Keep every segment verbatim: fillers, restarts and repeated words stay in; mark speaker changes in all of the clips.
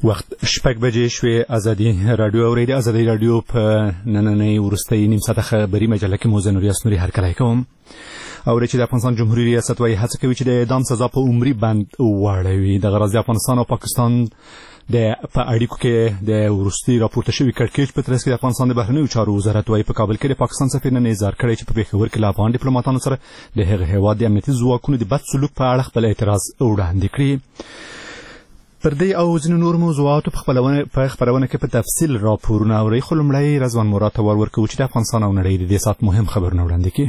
Speaker 1: وخت شپږ بجې شوې. ازادي رادیو اورېدي. ازادي رادیو په نننۍ وروستۍ نیم ساعته خبري مجله کې موزه نوري اسنوري هرکلی کوم. او چې د افغانستان جمهوریت ریاست وايي هڅه کوي چې د اعدام سزا په عمري بند واړوي. د غرض افغانستان او پاکستان د په اړیکو کې د وروستي راپورته شوی کړکېچ په ترڅ کې د افغانستان د بهرنیو چارو وزارت وايي په کابل کې د پاکستان سفیر نن اظهار کړی چې په پېښور کې له افغان ډیپلوماټانو سره د هغه هېواد د امنیتي ځواکونو د بد سلوک په اړه خپل اعتراض وړاندې کړي. پر دې او ځینو نور موضوعاتو په خپلونه په خبرونه کې په تفصیل راپورونه اوري. خو لومړی رضوان مراد ته ورکوي چې د افغانستان او نړۍ د دې سات مهم خبرونه وړاندې کړي.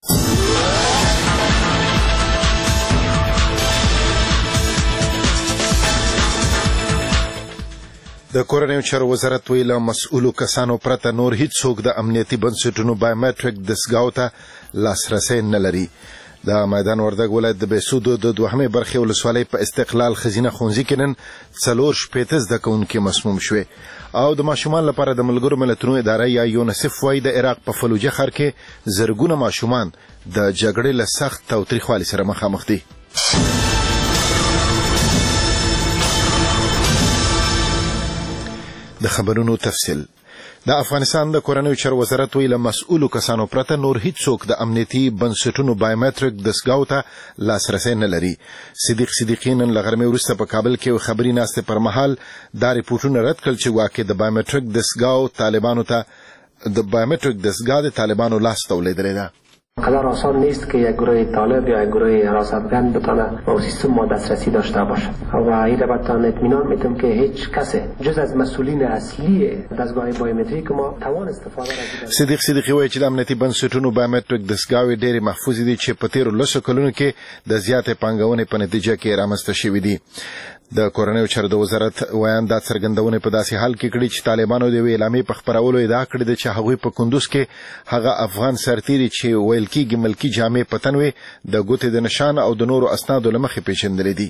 Speaker 2: د کورنیو چارو وزارت ویل مسؤلو کسانو پرته نور هیڅ څوک د امنیتي بنسټونو بایومټریک دستګاو ته لاسرسی نه لري. د میدان وردګ ولایت د بهسودو د دوهمې برخې ولسوالۍ په استقلال خزینه ښوونځي کې نن څلور شپېته زده کوونکي مسموم شوې او د ماشومان لپاره د ملګرو ملتونو اداره یا یونیسف وايي د عراق په فلوجه ښار کې زرګونه ماشومان د جګړې له سخت تاوتریخوالي سره مخامخ دي. د خبرونو تفصیل. د افغانستان د کورنیو چارو وزارت ویل مسؤلو کسانو پرته نور هیڅ څوک د امنیتي بنسټونو بایومټریک دستګاو ته لاسرسی نه لري. صدیق صدیقین له غرمې وروسته په کابل کې خبري ناستې پر مهال دا ریپورټونه رد کړل چې واقع د بایومټریک دستګاو طالبانو ته د بایومټریک دستګاه د طالبانو لاس ته ولیدلې ده.
Speaker 3: قدر آسان نیست که یک گروه طالب یا یک گروه حراستگان بتونه با سیستم ما دسترسی داشته باشه و این را بتان اطمینان میتم که هیچ کسی جز از مسئولین اصلی دستگاه بایومتریک ما توان استفاده را.
Speaker 2: صدیق صدیقی وایي چې د امنیتي بنسټونو بایومټریک دستګاوې ډېرې محفوظ دي چې په تیرو لسو کلونو کې د زیاتې پانګونې په نتیجه کې رامنځته شوي دي. د کورنیو چارو د وزارت ویان دا څرګندونه په داسې حال کې کړي چې طالبانو د یوې اعلامیې په خپرولو ادعا کړې ده چې هغوی په کندوز کې هغه افغان سرتیري چې ویل کېږي ملکي جامې په تن وي د ګوتې د نشان او د نورو اسنادو له مخې پیژندلې دي.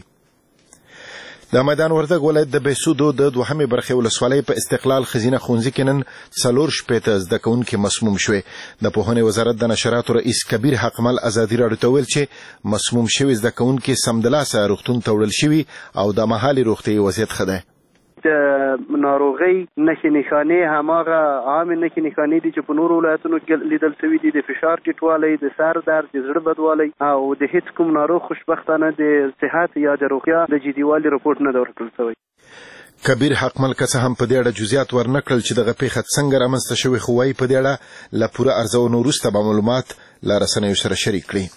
Speaker 2: د میدان وردګ ولایت د بهسودو د دوهمې برخې ولسوالۍ په استقلال خزینه ښوونځي کې نن څلور شپېته زده کوونکي مسموم شوې. د پوهنې وزارت د نشراتو رئیس کبیر حقمل ازادي راډیو ته ویل چې مسموم شوي زده کوونکي سمدلاسه روغتون ته وړل شوي او د مهالي روغتیايي وضعیت ښه دی.
Speaker 4: د ناروغۍ نښې نښانې هماغه عامې نښې نښانې دي چې په نورو ولایتونو کې لیدل شوي دي. د فشار ټیټوالی، د سر درد، د زړه بدوالی او د هیڅ کوم ناروغ خوشبختانه د صحت یا د روغتیا د جديوالي رپورټ نه دی ورکړل شوی.
Speaker 2: کبیر حقمل که څه هم په دې اړه جزئیات ورنکړل چې دغه پیښه څنګه رامنځته شوې، خو وایي په دې اړه له پوره ارزونو وروسته به معلومات له رسنیو سره شریک کړي.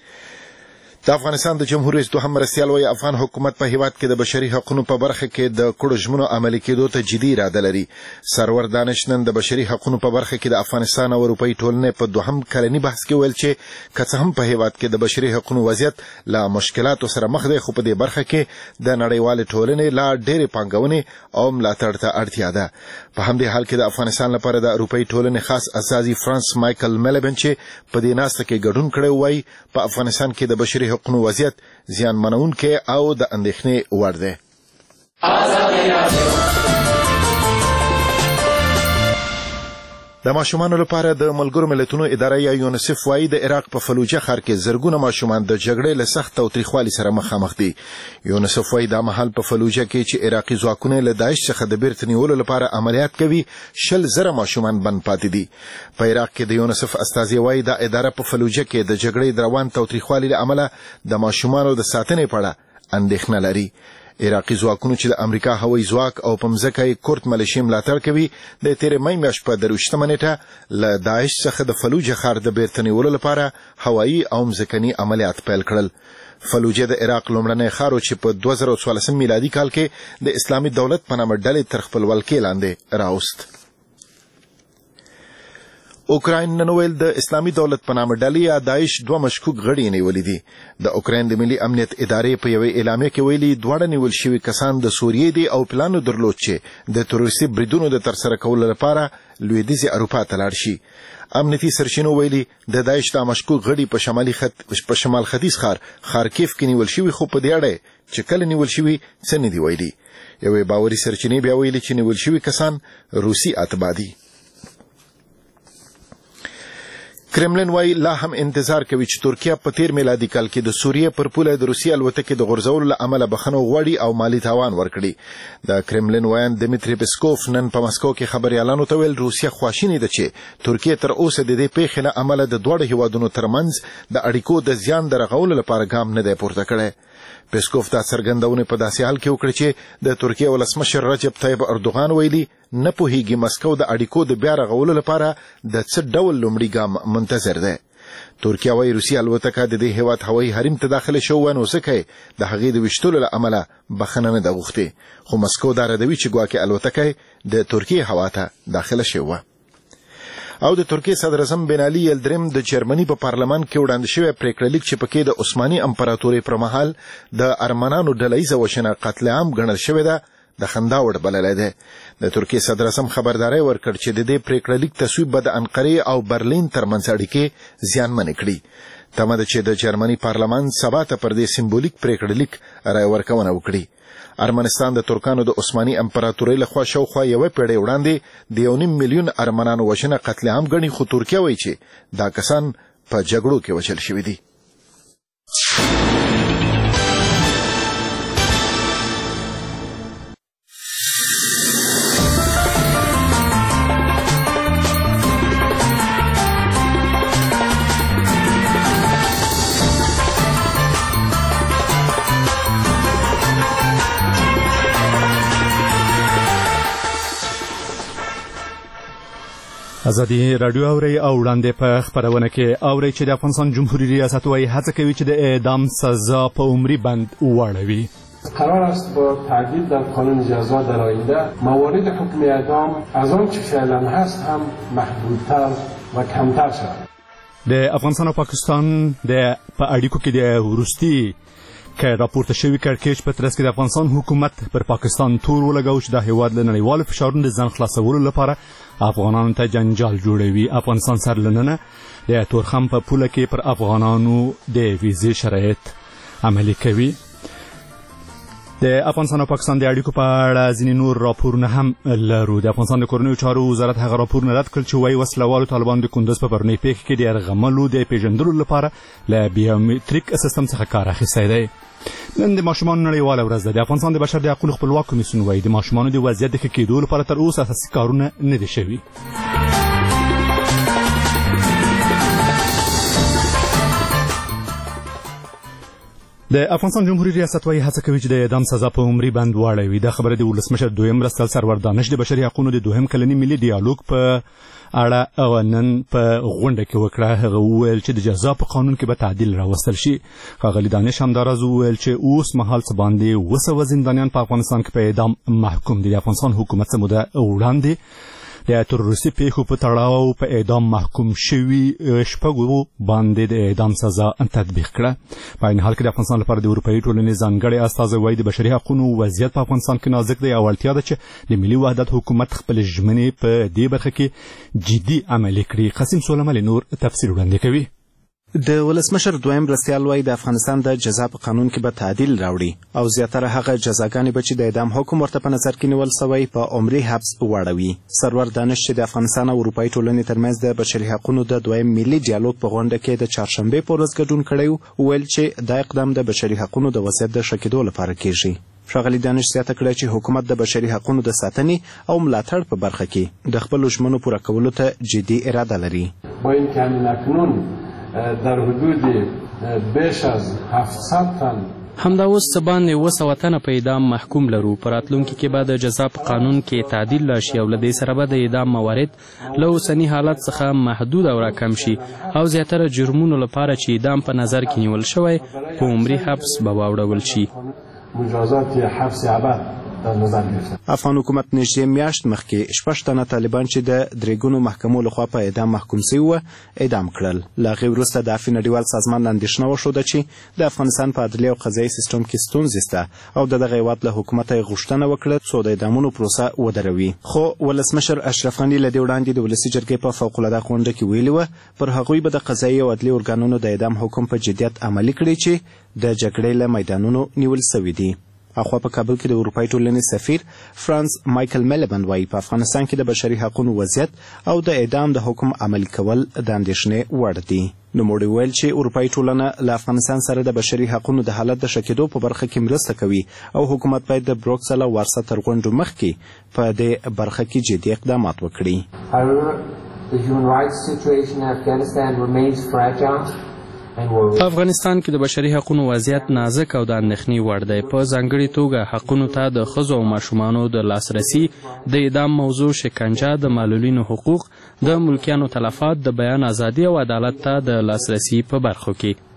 Speaker 2: د افغانستان د جمهوریت دوهم مرستیال وايي افغان حکومت په هیواد کې د بشري حقوقو په برخه کې د کړو ژمنو عملي کېدو ته جدي اراده لري. سرور دانش نن د بشري حقوقو په برخه کې د افغانستان او اروپאי ټولنې په دوهم کلني بحث کې ویل چې که څه هم په هیواد کې د بشري حقوقو وضعیت له مشکلاتو سره مخ دی، خو په دې برخه کې د نړیوالې ټولنې لا ډېرې پانګونې او ملاتړ ته اړتیا ده. په همدې حال کې د افغانستان لپاره د اروپאי ټولنې خاص استازي فرانس مایکل میلبن چې په دې ناسته کې ګډون کړی وایي په افغانستان کې د بشري حقوقو وضعیت زیان منونکي او د اندېښنې وړ دی. د ماشومانو لپاره د ملګرو ملتونو اداره یا یونیسف وايي د عراق په فلوجه ښار کې زرګونه ماشومان د جګړې له سخت تاوتریخوالي سره مخامخ دي. یونیسف وايي دا مهال په فلوجه کې چې عراقي ځواکونه له داعش څخه د بیرته نیولو لپاره عملیات کوي، شل زره ماشومان بند پاتې دي. په عراق کې د یونیسف استازي وايي دا اداره په فلوجه کې د جګړې د روان تاوتریخوالي له امله د ماشومانو د ساتنې په اړه اندېښنه لري. عراقي ځواکونو چې د امریکا هوایي ځواک او په مځکه یې کورد ملیشې ملاتړ کوي د تېرې مۍ میاشت په درویشتمه نیټه له داعش څخه د فلوجه ښار د بیرته نیولو لپاره هوایي او مځکني عملیات پیل کړل. فلوجه د عراق لومړنی ښار و چې په دوه زره څوارلسم میلادي کال کې د اسلامي دولت په نامه ډلې تر خپل ولکې لاندې راوست. اوکراین نن ویل د اسلامي دولت په نامه ډلې یا داعش دوه مشکوک غړي نیولي دي. د اوکراین د ملي امنیت ادارې په یوې اعلامیه کې ویلي دواړه نیول شوي کسان د سوریې دي او پلان درلود چې د تروریستي بریدونو د ترسره کولو لپاره لویدیځې اروپا ته لاړ شي. امنیتي سرچینو ویلي د داعش د مشکوک غړي په شمالي خط په شمال ختیځ ښار خارکیف کې نیول شوي، خو په دې اړه چې کله نیول شوي څه نه دی ویلي. یوې باوري سرچینې بیا ویلي چې نیول شوي کسان روسي اتباع دي. کرملین وایي لا هم انتظار کوي چې ترکیه په تیر میلادي کال کې د سوریې پر پوله د روسي الوتکې د غورځولو له امله بخښنه وغواړي او مالي تاوان ورکړي. د کرملین وایان دمیتری پسکوف نن په مسکو کې خبريالانو ته ویل روسیه خواشینې ده چې ترکیه تر اوسه د دې پیښې له امله د دوه هیوادونو ترمنځ د اړیکو د زیان درغولو لپاره ګام نه دی پورته کړی. پسکوف دا څرګندونه په داسې حال کې وکړه چې د ترکیه ولسمشر رجب طیب اردوغان ویلي نه پوهیږي مسکو د اړیکو د بیا رغولو لپاره د څه ډول لومړی ګام منتظر ده. ترکیه وايي روسي الوتکه د دې هیواد هوایي حریم ته داخله شو نو څه د هغې د وشتلو له امله بخښنه نه ده غوښتې خو مسکو دا ردوي چې ګواکې الوتکه د ترکیه هوا ته داخله شوه. او د ترکیه صدر اعظم بن علي یلدریم د جرمني په پارلمان کې وړاندې شوی پریکړه لیک چې پکې د عثماني امپراتورۍ پر مهال د ارمنانو ډلهیزه وژنه قتل عام ګڼل شوې ده د خندا وړ بللی دی. د ترکیه صدر اعظم خبرداري ورکړ چې د دې پریکړه لیک تصویب به د انقرې او برلین ترمنځ اړیکې زیانمنې کړي. تمه ده چې د جرمني پارلمان سبا ته پر دې سمبولیک پریکړه لیک رای ورکونه وکړي. ارمنستان د ترکانو د عثماني امپراتورۍ لخوا شاوخوا یوه پیړۍ وړاندې د یو نیم میلیون ارمنانو وژنه قتل عام ګڼي خو ترکیه وایي چې دا کسان په جګړو کې وژل شوي دي.
Speaker 1: ازادي رادیو اوري او وړاندې په خبرونه کې اوري چې د افغانستان جمهوریت ریاست وايي هڅه کوي چې د اعدام سزا په عمری بند واړوي.
Speaker 5: قرار است با تعدیل در قانون جزا در آینده موارد حکم اعدام از آن چه فعلا هست هم محدودتر و کمتر شود.
Speaker 1: د افغانستان او پاکستان د په اړیکو کې د وروستي که راپورته شوی کړکېچ په ترڅ کې د افغانستان حکومت پر پاکستان تور ولګاو چې د هیواد له نړیوالو فشارونو د ځان خلاصولو لپاره افغانانو ته جنجال جوړوي. افغانستان سره لننه د تورخم په پوله کې پر افغانانو د ویزې شرایط عملي کوي. د افغانستان او پاکستان د اړیکو په اړه ځینې نور راپورونه هم لرو. د افغانستان د کورنیو چارو وزارت هغه راپورونه رد کړل چې وایي وسلوالو طالبانو د کندوز په پرونۍ پیښه کې د یرغملو د پیژندلو لپاره له بیومتریک سیستم څخه کار اخیستی دی. نن د ماشومانو نړیواله ورځ ده. د افغانستان د بشر د حقوقو خپلواک کمیسیون وایي د ماشومانو د وضعیت د ښه کېدو لپاره تر اوسه اساسي کارونه نه دي شوي. د افغانستان جمهوریت ریاست وايي هڅه کوي چې د اعدام سزا په عمري بند واړوي. دا خبره د ولسمشر دویم مرستیال سرور دانش د بشري حقوقو د دوهم کلني ملي ډیالوګ په اړه او نن په غونډه کې وکړه. هغه وویل چې د جزا په قانون کې به تعدیل راوستل شي. ښاغلي دانش همداراز وویل چې اوس مهال څه باندې اووه سوه زندانیان په افغانستان کې په اعدام محکوم دي. د افغانستان حکومت څه موده وړاندې د تروریستي پیښو په تړاو په اعدام محکوم شوي شپږو باندې د اعدام سزا تطبیق کړه. په عین حال کې د افغانستان لپاره د اروپایي ټولنې ځانګړی استازی وایي د بشري حقوقو وضعیت په افغانستان کې نازک دی او اړتیا ده چې د ملي وحدت حکومت خپلې ژمنې په دې برخه کې جدي عملي کړي. قاسم سولملي نور تفصیل وړاندې کوي.
Speaker 6: د ولسمشر دویم مرستیال وایي د افغانستان د جزا په قانون کې به تعدیل راوړي او زیاتره هغه جزاګانې به چې د اعدام حکم ورته په نظر کې نیول سوی په عمري حبس واړوي. سرور دانش چې د افغانستان او اروپایي ټولنې ترمنځ د بشري حقوقو د دویم ملي ډیالوګ په غونډه کې د چهارشنبې په ورځ ګډون کړی و ویل چې دا اقدام د بشري حقوقو د وضعیت د ښه کېدو لپاره کیږي. ښاغلي دانش زیاته کړه چې حکومت د بشري حقوقو د ساتنې او ملاتړ په برخه کې د خپلو ژمنو پوره کولو ته جدي اراده لري.
Speaker 5: با اینکه همین اکنون در حدود بیش از هفتصد تن
Speaker 7: همدا اوس څه باندې اووه سوه تنه په اعدام محکوم لرو. په راتلونکي کې به د جزا په قانون کې تعدیل راشي او له دې سره به د اعدام موارد له اوسني حالت څخه محدود او راکم شي او زیاتره جرمونو لپاره چې اعدام په نظر کې نیول شوی په عمري حبس به واوړول شي.
Speaker 5: مجازات حبس ابد
Speaker 6: افغان حکومت نږدې میاشت مخکې شپږ تنه طالبان چې د درېګونو محکمو لخوا په اعدام محکوم سوي وو اعدام کړل. له هغې وروسته د عفوي نړیوال سازمان اندېښنه وښوده چې د افغانستان په عدلي او قضایي سیسټم کې ستونزې شته او د دغه هېواد له حکومته یې غوښتنه وکړه څو د اعدامونو پروسه ودروي. خو ولسمشر اشرف غني له دې وړاندې د ولسي جرګې په فوق العاده غونډه کې ویلي وه پر هغوی به د قضایي او عدلي ارګانونو د اعدام حکم په جدیت عملي کړي چې د جګړې له میدانونو نیول سوي دي. اخوا په کابل کې د اروپای ټولنې سفیر فرانس مایکل میلبند وایي په افغانستان کې د بشري حقوقو وضعیت او د اعدام د حکم عملي کول د اندېښنې وړ دي. نوموړي ویل چې اروپای ټولنه له افغانستان سره د بشري حقوقو د حالت د ښه کېدو په برخه کې مرسته کوي او حکومت باید د بروکسل او وارسا تر غونډو مخکې په دې برخه کې جدي اقدامات وکړي.
Speaker 8: The human rights situation in Afghanistan remains fragile.
Speaker 7: په افغانستان کې د بشري حقوقو وضعیت نازک او د اندېښنې وړ دی. په ځانګړې توګه حقونو ته د ښځو او ماشومانو د لاسرسي، د اعدام موضوع، شکنجه، د معلولینو حقوق، د ملکیانو تلفات، د بیان ازادي او عدالت ته د لاسرسي په برخو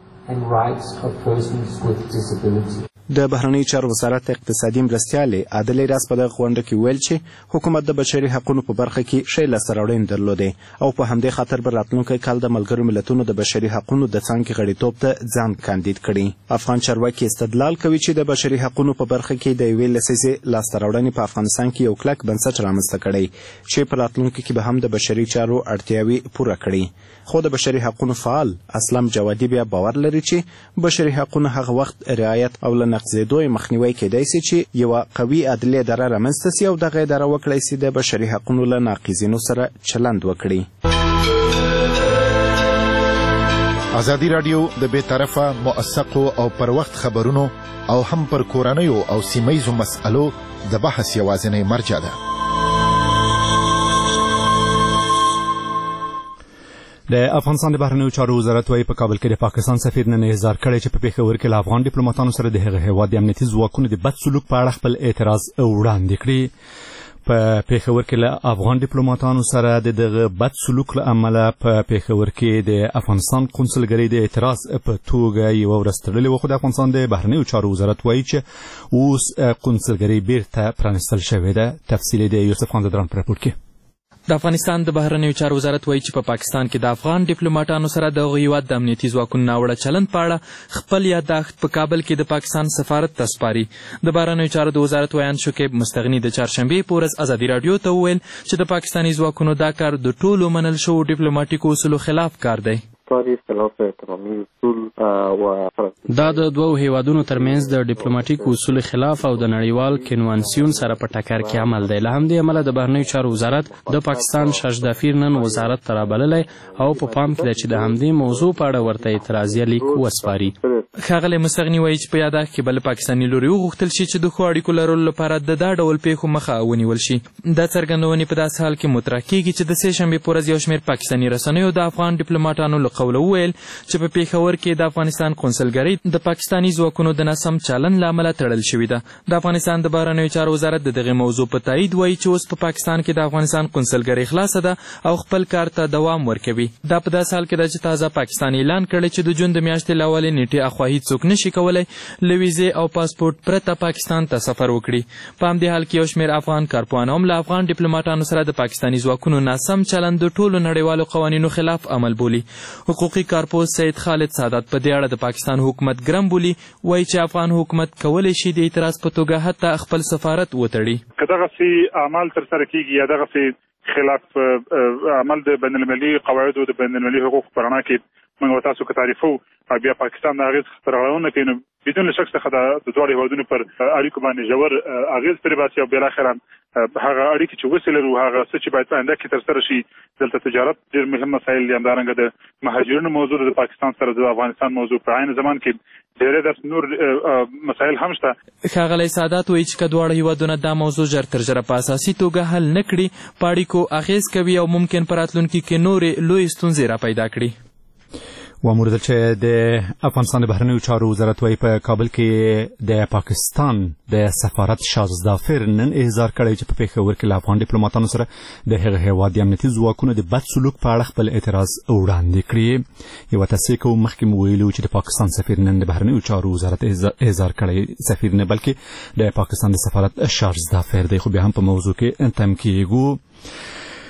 Speaker 7: کې.
Speaker 6: د بهرنیو چارو وزارت اقتصادي مرستیالې عادلې راز په دغه غونډه کې ویل چې حکومت د بشري حقوقو په برخه کې ښې لاسته راوړنې درلودې او په همدې خاطر به راتلونکی کال د ملګرو ملتونو د بشري حقوقو د څانګې غړیتوب ته ځان کاندید کړي. افغان چارواکي استدلال کوي چې د بشري حقوقو په برخه کې د یوې لسیزې لاسته راوړنې په افغانستان کې یو کلک بنسټ رامنځته کړی چې په راتلونکي کې به هم د بشري چارو اړتیاوې پوره کړي. خو د بشري حقوقو فعال اسلام جوادي بیا باور لري چې بشري حقوقو هغه وخت رعایت او له نقضېدو مخنیوی کېدای شي چې یوه قوي عدلي اداره رامنځته سي او دغه اداره وکړی سي د بشري حقوقو له ناقضینو سره چلند وکړي.
Speaker 2: ازادي راډیو د بې طرفه، موثقو او پر وخت خبرونو او هم پر کورنیو او سیمهیزو مسألو د بحث یوازینی مرجع ده.
Speaker 1: د افغانستان د بهرنیو چارو وزارت وايي په کابل کې د پاکستان سفیر نن اظهار کړی چې په پېښور کې له افغان ډیپلوماتانو سره د هغه هېواد د امنیتي ځواکونو د بد سلوک په اړه خپل اعتراض وړاندې کړي. په پېښور کې له افغان ډیپلوماتانو سره د دغه بد سلوک له امله په پېښور کې د افغانستان قونسلګرۍ د اعتراض په توګه یوه ورځ تړلې وه، خو د افغانستان د بهرنیو چارو وزارت وايي چې اوس قونسلګرۍ بیرته پرانیستل شوې ده. تفصیل د یوسف خان زدران په راپور کې.
Speaker 9: د افغانستان د بهرنیو چارو وزارت وایي چې په پا پاکستان کې د افغان ډیپلوماټانو سره د هغوی هېواد د امنیتي ځواکونو ناوړه چلند په اړه خپل یاداښت په کابل کې د پاکستان سفارت ته سپاري. د بهرنیو چارو د وزارت ویان شکیب مستغني د چهارشنبې په ورځ ازادي راډیو ته وویل چې د پاکستاني ځواکونو دا کار د ټولو منل شوو ډیپلوماټیکو اصولو خلاف کار دی. دا د دوو هیوادونو ترمنځ د ډیپلوماټیک اصولو خلاف او د نړیوال کنوانسیون سره په ټکر کې عمل دی. له همدې امله د بهرنیو چارو وزارت د پاکستان شاهدافیر نن وزارت ته رابللی او په پام کې ده چې د همدې موضوع په اړه ورته اعتراضیه لیک وسپاري. ښاغلی مستغني وایي چې په یاداښت کې به له پاکستاني لوري وغوښتل شي چې د ښو اړیکو لرلو لپاره د دا ډول پیښو مخه ونیول شي. دا څرګندونې په داسې حال کې مطرح کېږي چې د سې شنبې په ورځ یو شمېر پاکستاني رسنیو د افغان ډیپلوماټانو له قوله وویل چې په پېښور کې د افغانستان قونسلګرۍ د پاکستاني ځواکونو د ناسم چلند له امله تړل شوې ده. د افغانستان د بهرنیو چارو وزارت د دغې موضوع په تایید وایي چې اوس په پاکستان کې د افغانستان قونسلګرۍ خلاصه ده او خپل کار ته دوام ورکوي. دا په داسې حال کې ده چې تازه پاکستان اعلان کړی چې د جون د میاشتې له اولې نیټې اخوا هېڅوک نشي کولی له ویزې او پاسپورټ پرته پاکستان ته سفر وکړي. په همدې حال کې یو شمېر افغان کارپوهان هم له افغان ډیپلوماټانو سره د پاکستاني ځواکونو ناسم چلند د ټولو نړیوالو قوانینو خلاف عمل بولي. حقوقي کارپوه سید خالد سعادت په دې اړه د پاکستان حکومت ګرم بولي. وایي چې افغان حکومت کولی شي د اعتراض په توګه حتی خپل سفارت وتړي.
Speaker 10: که دغسې اعمال ترسره کېږي یا دغسې خلاف عمل د بین المللي قواعدو د بین المللي حقوقو په رڼا کې موږ و تاسو که تعریفو او بیا پاکستان د هغې څخه ترغړونه کوي، نو بدون شک څخه د دواړو هېوادونو پر اړیکو باندې ژور اغېز پرې باسي او بالاخره هغه اړیکې چې وسې لرو هغه څه چې باید په آینده کې ترسره شي. دلته تجارت ډېر مهم مسایل دي، همدارنګه د مهاجرینو موضوع د پاکستان سره د افغانستان موضوع په عین زمان کې ډېرې داسې نور مسایل هم شته.
Speaker 9: ښاغلی سعادت وایي چې که دواړه هېوادونه دا موضوع ژر تر ژره په اساسي توګه حل نه کړي په اړیکو اغېز کوي او ممکن په راتلونکي کې نورې لویې ستونزې را پیدا کړي.
Speaker 1: واموردل چې د افغانستان د بهرنیو چارو وزارت وايي په کابل کې د پاکستان د سفارت شاهزادافیر نن اظهار کړی چې په پېښور کې له افغان ډیپلوماټانو سره د هغه هېواد د امنیتي ځواکونو د بد سلوک په اړه خپل اعتراض وړاندې کړي. یوه تصحیح کوو، مخکې مو ویلي چې د پاکستان سفیر نن د بهرنیو چارو وزارت اظهار کړی سفیر نه بلکې د پاکستان د سفارت شاهزادافیر دی. خو بیا هم په موضوع کې تم کېږو.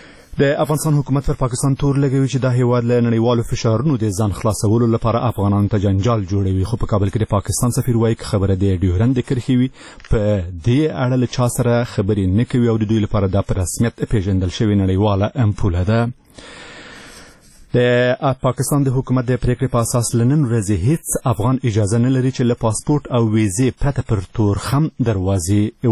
Speaker 1: د افغانستان حکومت پر پاکستان تور لګوي چې دا هېواد له نړیوالو فشارونو د ځان خلاصولو لپاره افغانانو ته جنجال جوړوي. خو په کابل کې د پاکستان سفیر وایي که خبره د ډیورند د کرښې وي په دې اړه له چا سره خبرې نه کوي او د دوی لپاره دا په رسمیت پیژندل شوې نړیواله امپوله ده. د پاکستان د حکومت د پریکړې په اساس لنن ورځې هیڅ افغان اجازه نه لري چې له پاسپورت او ویزې پرته پر تورخم دروازې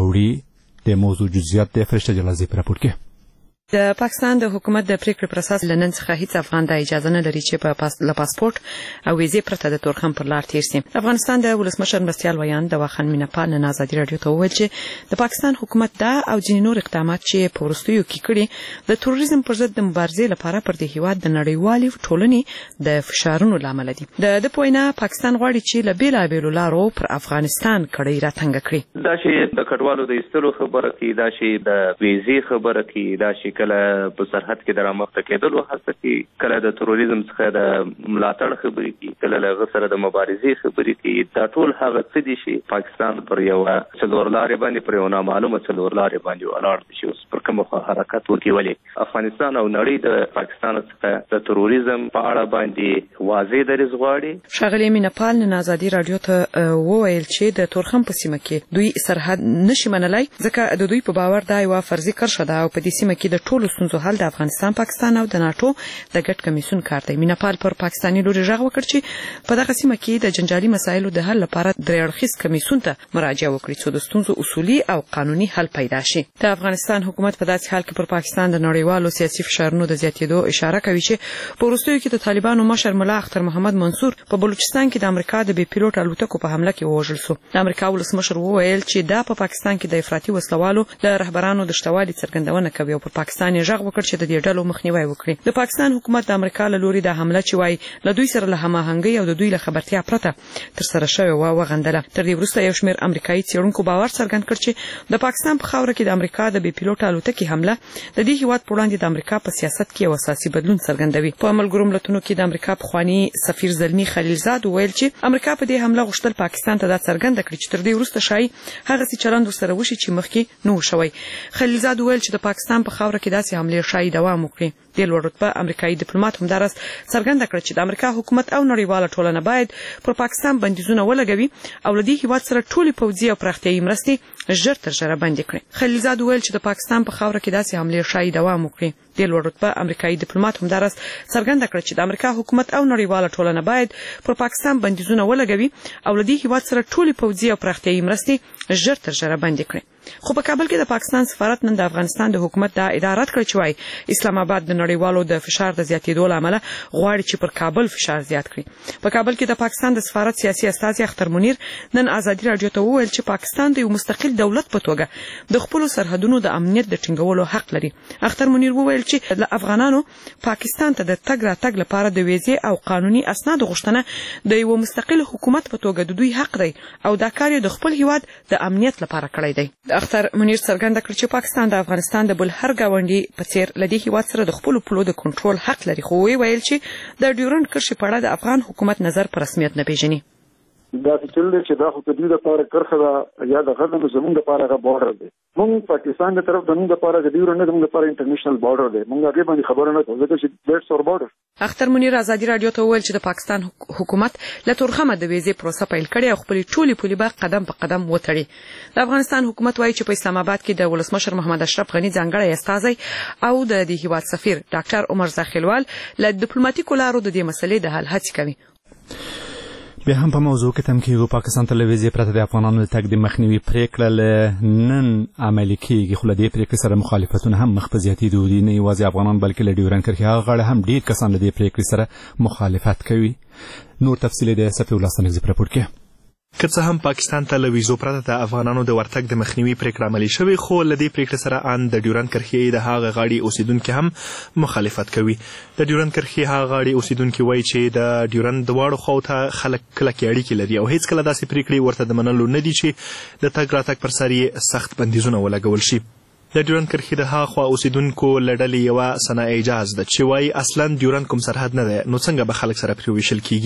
Speaker 1: واوړي. د موضوع جزئیات د فرشته جلازي په راپور کې.
Speaker 11: د پاکستان د حکومت د پریکړې پر اساس لنن څخه هیڅ افغان د اجازه نه لري چې په پاس له پاسپورت او ویزې پرته د تورخم پر لار تیر شي. افغانستان د ولسمشر مرستیال ویان د واخان مینپال نن ازادي رادیو ته وویل چې د پاکستان حکومت دا او ځینې نور اقدامات چې په وروستیو کې کړي د تروریزم پر ضد د مبارزې لپاره پر د هیواد د نړیوالې ټولنې د فشارونو لامل دي. د د پوینا پاکستان غواړي چې له بیلابېلو لارو پر افغانستان کړي راتنګ کړي.
Speaker 12: دا چې د کډوالو د ایستلو خبره کوي، دا چې د ویزې خبره کوي، دا چې کله په سرحد کې د رامخته کېدلو هڅه کوي، کله د تروریزم څخه د ملاتړ خبرې کوي، کله له سره د مبارزې خبرې کوي. دا ټول هغه څه دي چې پاکستان پر یو څلور لارې باندې پر یو نامعلومه څلور لارې باندې ولاړ دي چې اوس پر کوم حرکت وکړي. ولې افغانستان او نړۍ د پاکستان څخه د تروریزم په اړه باندې واضح دریځ غواړي.
Speaker 11: ښاغلي مینپال نن ازادي رادیو ته وویل چې د تورخم په سیمه کې دوی سرحد نشي منلای ځکه د دوی په باور دا یو فرضي کرښه ده او په دې سیمه کې د ټولو ستونزو حل د افغانستان، پاکستان او د ناتو د ګډ کمیسیون کار دی. مینپال پر پاکستاني لوري غږ وکړ چې په دغه سیمه کې د جنجالي مسایلو د حل لپاره درې اړخیز کمیسیون ته مراجعه وکړي چې د ستونزو اصولي او قانوني حل پیدا شي. د افغانستان حکومت په داسې حال کې پر پاکستان د نړیوالو سیاسي فشارونو د زیاتېدو اشاره کوي چې په وروستیو کې د طالبانو مشر ملا اختر محمد منصور په بلوچستان کې د امریکا د بي پیلوټ الوتکو په حمله کې ووژل شو. د امریکا ولسمشر وویل چې دا په پاکستان کې د افراطي وسلوالو له رهبرانو د شتوالي څرګندونه کوي او پر پاکستان یې غږ وکړ چې د دې ډلو مخنیوي وکړي. د پاکستان حکومت د امریکا له لوري د حمله چې وای له دوی سره له هماهنګۍ او د دوی له خبرتیا پرته تر سره شوی و وغندله. تر دې وروسته یو شمېر امریکایي څېړونکو باور څرګند کړ چې د پاکستان په خاوره کې د امریکا د بي پیلوټ الوتکې حمله د دې هیواد په وړاندې د امریکا په سیاست کې یو اساسي بدلون څرګندوي. په ملګرو ملتونو کې د امریکا پخواني سفیر زلمي خلیلزاد وویل چې امریکا په دې حمله غوښتل پاکستان ته دا څرګنده کړي چې تر دې وروسته شایي هغه څه چلند ورسره وشي چې مخکې نه و شوی. خلیلزاد وویل چې د پاکستان په خاوره کې داسې حملې شایي دوام وکړي. د لوړ رتبه امریکایي ډیپلوماټ همدارس څرګنده کړه چې د امریکا حکومت او نړیواله ټولنه باید پر پاکستان بندیزونه ولګوي او له دې هیواد سره ټولې پوځي او پراختیایي مرستې ژر تر ژره بندې کړي. خلیلزاد وویل چې د پاکستان په خاوره کې داسې حملې شایي دوام وکړي. د لوړ رتبه امریکایي ډیپلوماټ همدارس څرګنده کړه چې د امریکا حکومت او نړیواله ټولنه باید پر پاکستان بندیزونه ولګوي او له دې هیواد سره ټولې پوځي او پراختیایي مرستې ژر تر ژره بندې کړي. خو په کابل کې د پاکستان سفارت نن د افغانستان د حکومت دا ادعا رد کړې چې وايي اسلام آباد د نړیوالو د فشار د زیاتېدو له امله غواړي چې پر کابل فشار زیات کړي. په کابل کې د پاکستان د سفارت سیاسي استازي اختر منیر نن ازادي رادیو ته وویل چې پاکستان د یو مستقل دولت په توګه د خپل سرحدونو د امنیت د ټینګولو حق لري. اختر منیر وویل چې د افغانانو پاکستان ته د تګ راتګ لپاره د ویزې او قانوني اسناد غوښتنه د یو مستقل حکومت په توګه د دوی حق دی او دا کار د خپل هیواد د امنیت لپاره کړی دی. اختر منیر څرګنده کړ چې پاکستان د افغانستان د بل هر ګاونډي په څیر له دې هیواد سره د خپلو پولو د کنټرول حق لري. خو وی ویل چې د ډیورنډ کرښې په اړه د افغان حکومت نظر په رسمیت نه پیژني.
Speaker 13: دا چې دی چې دا خو د دې لپاره کرښه ده یا د غرب زموږ لپاره غو بارډر دی. موږ پاکستان د طرف د موږ لپاره د ډیورنډ زموږ لپاره انټرنیشنل بارډر دی. موږ هغه باندې خبره نه کوو ځکه چې دیټس اور بارډر. اختر
Speaker 11: منیر ازادي رادیو ته وویل چې د پاکستان حکومت له تورخمه د ویزې پروسه پیل کړې او خپل ټولې پولې به قدم په قدم وتړي. د افغانستان حکومت وایي چې په اسلام آباد کې د ولسمشر محمد اشرف غني ځانګړی استازی او د دې هیواد سفیر ډاکټر عمر زاخیلوال له ډیپلوماټیکو لارو د دې مسلې د حل هڅې کوي.
Speaker 1: بیا هم په موضوع کې تم کېږو پاکستان ته له ویزې پرته د افغانانو د تګ د مخنیوي پریکړه له نن عملي کېږي. خو له دې پریکړې سره مخالفتونه هم مخ په زیاتېدو دي. نه یوازې افغانان بلکې له ډیورنډ کرښې هغه غاړه هم ډېر کسان له دې پریکړې سره مخالفت کوي. نور تفصیل د صفي الله ستانکزي په راپور کې.
Speaker 14: که څه هم پاکستان ته له ویزو پرته د افغانانو د ورتګ د مخنیوي پریکړه عملي شوې، خو له دې پریکړې سره ان د ډیورنډ کرښې د هغه غاړې اوسیدونکي هم مخالفت کوي. د ډیورنډ کرښې هغه غاړې اوسیدونکي وایي چې د ډیورنډ دواړو خواو ته خلک کلکې اړیکې لري او هیڅکله داسې پریکړې ورته د منلو نه دي چې د تګ راتګ پر سر یې سخت بندیزونه ولګول شي. د ډیورنډ کرښې د هاخوا اوسیدونکو له ډلې یوه سنا اعجاز ده چې وایي اصلا ډیورنډ کوم سرحد نه دی، نو څنګه به خلک سره پرې ویشل کیږي.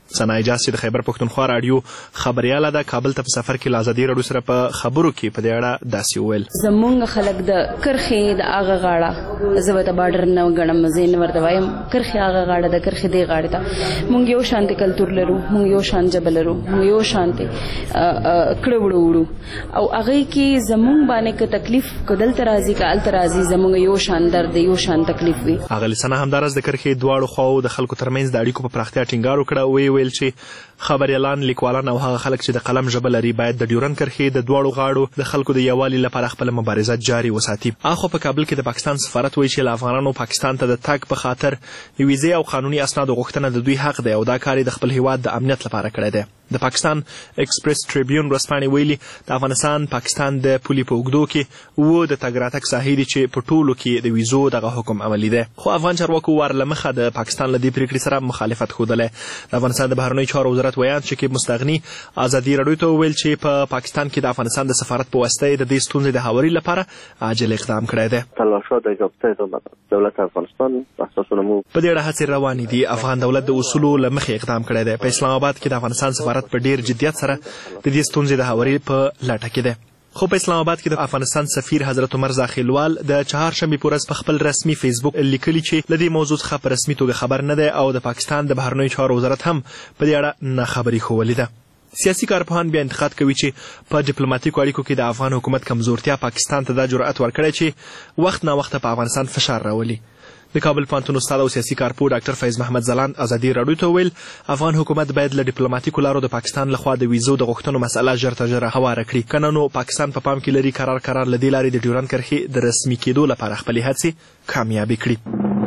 Speaker 14: ثنا اجاز چې د خیبر پښتونخوا رادیو خبرياله ده کابل ته په سفر کې له ازادي رادیو سره په خبرو کې په دې اړه داسې وویل.
Speaker 15: زمونږ خلک د کرخې د هغه غاړه زه ورته بارډر نه ګڼم، زه نه ورته وایم کرخې هغه غاړه د کرخې دې غاړې ته مونږ یو شانتي کلتور لرو، مونږ یو شان ژبه لرو، مونږ یو شانتي کړه وړو وړو او هغه کې زمونږ باندې که تکلیف کدل ترازی کا ال ترازی زمونږ یو شان درد یو شان تکلیف وي.
Speaker 14: هغه لسنه همدارس د کرخې دواړو خواو د خلکو ترمنځ د اړیکو په پراختیا ټینګار وکړه. وی ویل چې خبريالان، لیکوالان او هغه خلک چې د قلم ژبه لري باید د ډیورنډ کرښې د دواړو غاړو د خلکو د یووالي لپاره خپل مبارزه جاري وساتي. اخو په کابل کې د پاکستان سفارت وایي چې افغانانو پاکستان ته د تګ په خاطر ویزې او قانوني اسناد غوښتنه د دوی حق دی او دا کار د خپل هیواد د امنیت لپاره کړی دی. د پاکستان ایکسپریس ټریبیون ورځپاڼې ویلي د افغانستان پاکستان د پولي په اوږدو کې و د تګ راتګ ساحې دي چې په ټولو کې د ویزو دغه حکم عملي دی. خو افغان چارواکو ور له مخه د پاکستان له دې پریکړې سره مخالفت ښودلی. د افغانستان د بهرنیو چارو وزارت ویان شکیب مستغني ازادي رادیو ته وویل چې په پاکستان کې د افغانستان د سفارت په واسطه د دې ستونزې د هواري لپاره عاجل اقدام کړی دی.
Speaker 16: تلاشات د رابطه دولت افغانستان اساسونه مو
Speaker 14: په دې اړه هڅې روانې دي. افغان دولت د اصولو له مخې اقدام کړی دی. په اسلام آباد کې د افغانستان سفارت په ډیر جدیت سره د دې ستونزې د هواري په لټه کې دی. خو په اسلام آباد کې د افغانستان سفیر حضرت عمر زاخیلوال د چهارشنبې په ورځ په خپل رسمي فیسبوک لیکلي چې له دې موضوع څخه په رسمي توګه خبر نه دی او د پاکستان د بهرنیو چارو وزارت هم په دې اړه ناخبري ښوولې ده. سیاسي کارپوهان بیا انتقاد کوي چې په ډیپلوماټیکو اړیکو کې د افغان حکومت کمزورتیا پاکستان ته دا جرأت ورکړی چې وخت نا وخت په افغانستان فشار راولي. د کابل پوهنتون استاد او سیاسي کارپوه ډاکټر فیض محمد ځلاند ازادي رادیو ته ویل افغان حکومت باید له ډیپلوماټیکو لارو د پاکستان لخوا د ویزو د غوښتنو مسله ژر تر ژره هواره کړي، کنه نو پاکستان په پا پام کې لري قرار قرار له دې لارې د ډیورنډ کرښې د رسمي کېدو لپاره خپلې هڅې کامیابې کړي.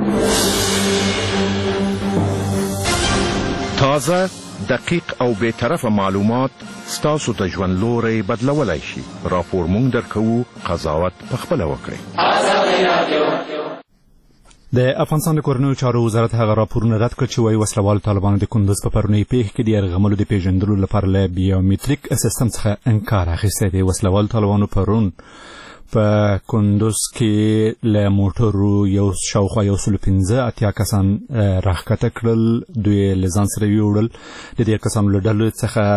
Speaker 17: تازه، دقیق او بی‌طرفه معلومات ستاسو ته ژوند لوری بدلولی شي. راپور مونږ درکوو، قضاوت پخپله وکړئ.
Speaker 1: د افغانستان د کورنیو چارو وزارت هغه راپورونه رد کړ چې وایي وسلوالو طالبانو د کندوز په پرونۍ پیښه کې د یرغملو د پیژندلو لپاره له بیومتریک سیستم څخه انکار اخیستی دی. وسلوالو طالبانو پرون په کندوز کې له موټرو یو شاوخوا یو سلو پنځه اتیا کسان راښکته کړل. دوی له ځان سره یوړل. د دې کسانو له ډلې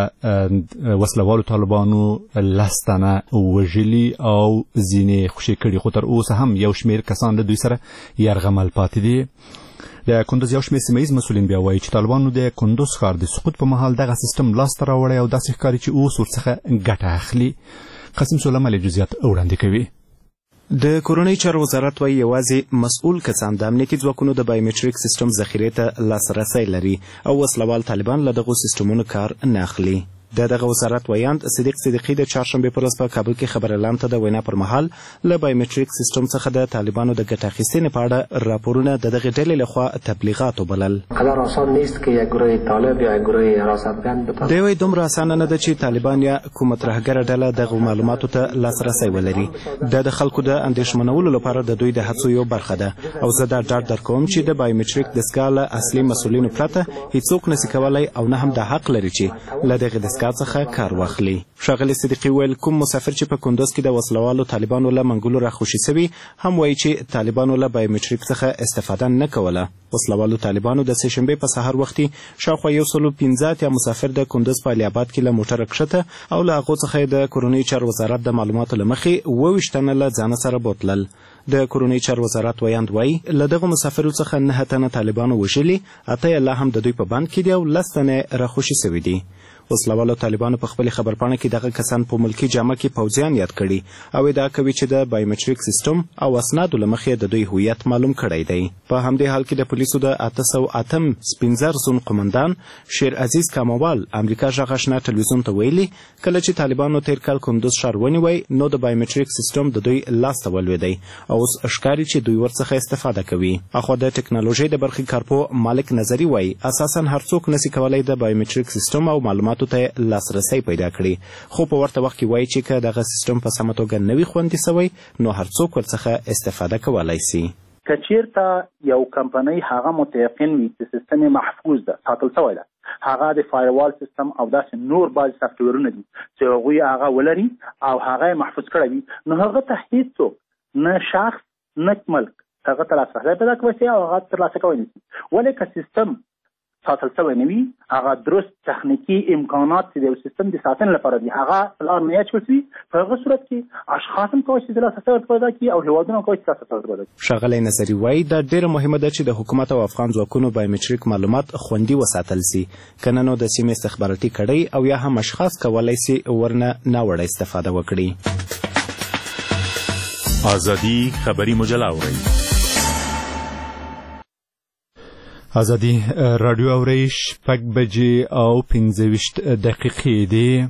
Speaker 1: څخه وسلوالو طالبانو لس تنه وژلي او ځینې خوشي کړي، خو تر اوسه هم یو شمېر کسان له دوی سره یرغمل پاتې دي. د کندوز یو شمېر سیمه ییز مسؤلین بیا وایي چې طالبانو د کندوز ښار د سقوط په مهال دغه سیستم لاسته راوړی او داسې ښکاري چې اوس ورڅخه ګټه اخلي. قاسم سولم علی جزئیات وړاندې کوي.
Speaker 6: د کورنۍ چارو وزارت وايي یوازې مسؤل کسان د امنیتي ځواکونو د بایومټریک سیستم ذخیرې ته لاسرسی لري او وسلوال طالبان له دغو سیستمونو کار نه اخلي. د دغه وزارت ویاند صدیق صدیقي د چهارشنبې پر ورځ په کابل کې خبريالانو ته د وینا پر مهال له بایومټریک سیستم څخه د طالبانو د ګټه اخیستنې په اړه راپورونه د دغه ډلې لخوا تبلیغات وبلل.
Speaker 3: قدر آسان نیست که یک گروه طالب یا یک گروه حراس افغان بتونه.
Speaker 6: دوی وایي دومره اسانه نه ده چې طالبان یا کومه ترهګره ډله دغه معلوماتو ته لاسرسی ولري. دا د خلکو د اندېښمنولو لپاره د دوی د هڅو یو برخه ده او زه دا ډاډ درکوم چې د بایومټریک دستګاه له اصلي مسؤلینو پرته هیڅوک نشي کولای او نه هم د حق لري چې له دغه دستګاه څخه کار واخلي. ښاغلي صدیقي ویل کوم مسافر چې په کندوز کې د وسلوالو طالبانو له منګولو راخوشي سوي هم وایي چې طالبانو له بایومټریک څخه استفاده نه کوله. وسلوالو طالبانو د سه شنبې په سهار وختي شاوخوا یو سلو پنځه اتیا مسافر د کندوز په علي آباد کې له موټره کښته او له هغو څخه د کورنیو چارو وزارت د معلوماتو له مخې اووه ویشت تنه له ځانه سره بوتلل. د کورنیو چارو وزارت ویاند وایي له دغو مسافرو څخه نهه تنه طالبانو وژلي، اته یې لا هم د دوی په بند کې دي او لس تنه راخوشي سوي دي. وسلوالو طالبانو په خپل خبرپاڼه کې دغه کسان په ملکی جامه کې پوځیان یاد کړي او ادعا کوي چې د بایومټریک سیستم او اسنادو له مخې د دوی هویت معلوم کړی دی. په همدې حال کې د پولیسو د اته سوه اتم سپین زر زون قمندان شیر عزیز کاموال امریکا غږ آشنا ټلویزیون ته ویلي کله چې طالبانو تیر کال کندوز ښار ونیوی نو د بایومټریک سیستم د دوی لاسته ولوېدی او اوس ښکاري چې دوی ورڅخه استفاده کوي. اخوا د ټکنالوژۍ د برخې کارپوه مالک نظري وایي اساسا هر څوک نشي کولی د بایومټریک سیستم او معلوماتو ته لاسرسی پیدا کړي، خو په ورته وخت کې وایي چې که دغه سیستم په سمه توګه نه وي خوندي سوی نو هر څوک ورڅخه استفاده کولی سي.
Speaker 18: که چیرته یو کمپنۍ هغه متیقن وي چې سیستم محفوظ ده ساتل سوی ده، هغه د فایروال سیستم او داسې نور بعض سافټویرونه دي چې هغوی هغه ولري او هغه محفوظ کړی وي نو هغه ته هیڅوک نه شخص نه ملک هغه ته لاسرسی پیدا کولی سي او هغه ترلاسه کولی سي. ولې که سیستم ساتل شوی نه وي هغه درست تخنیکی امکانات د یو سیستم د ساتنې لپاره دي هغه پلان نه اچول شي په هغه صورت کې اشخاص هم کولی شي د لاسرسي پیدا کړي او هیوادونه هم کولی شي لاسرسي پیدا کړي.
Speaker 6: ښاغلی نظري وایي دا ډېره مهمه ده چې د حکومت او افغان ځواکونو بایومټریک معلومات خوندي وساتل سي که نه نو د سیمې استخباراتي کړۍ او یا هم اشخاص کولی سي ورنه ناوړه استفاده وکړي.
Speaker 1: ازادي خبري مجله اورئ. ازادي رادیو اورئ شپږ بجې او پنځه ویشت دقیقې دي.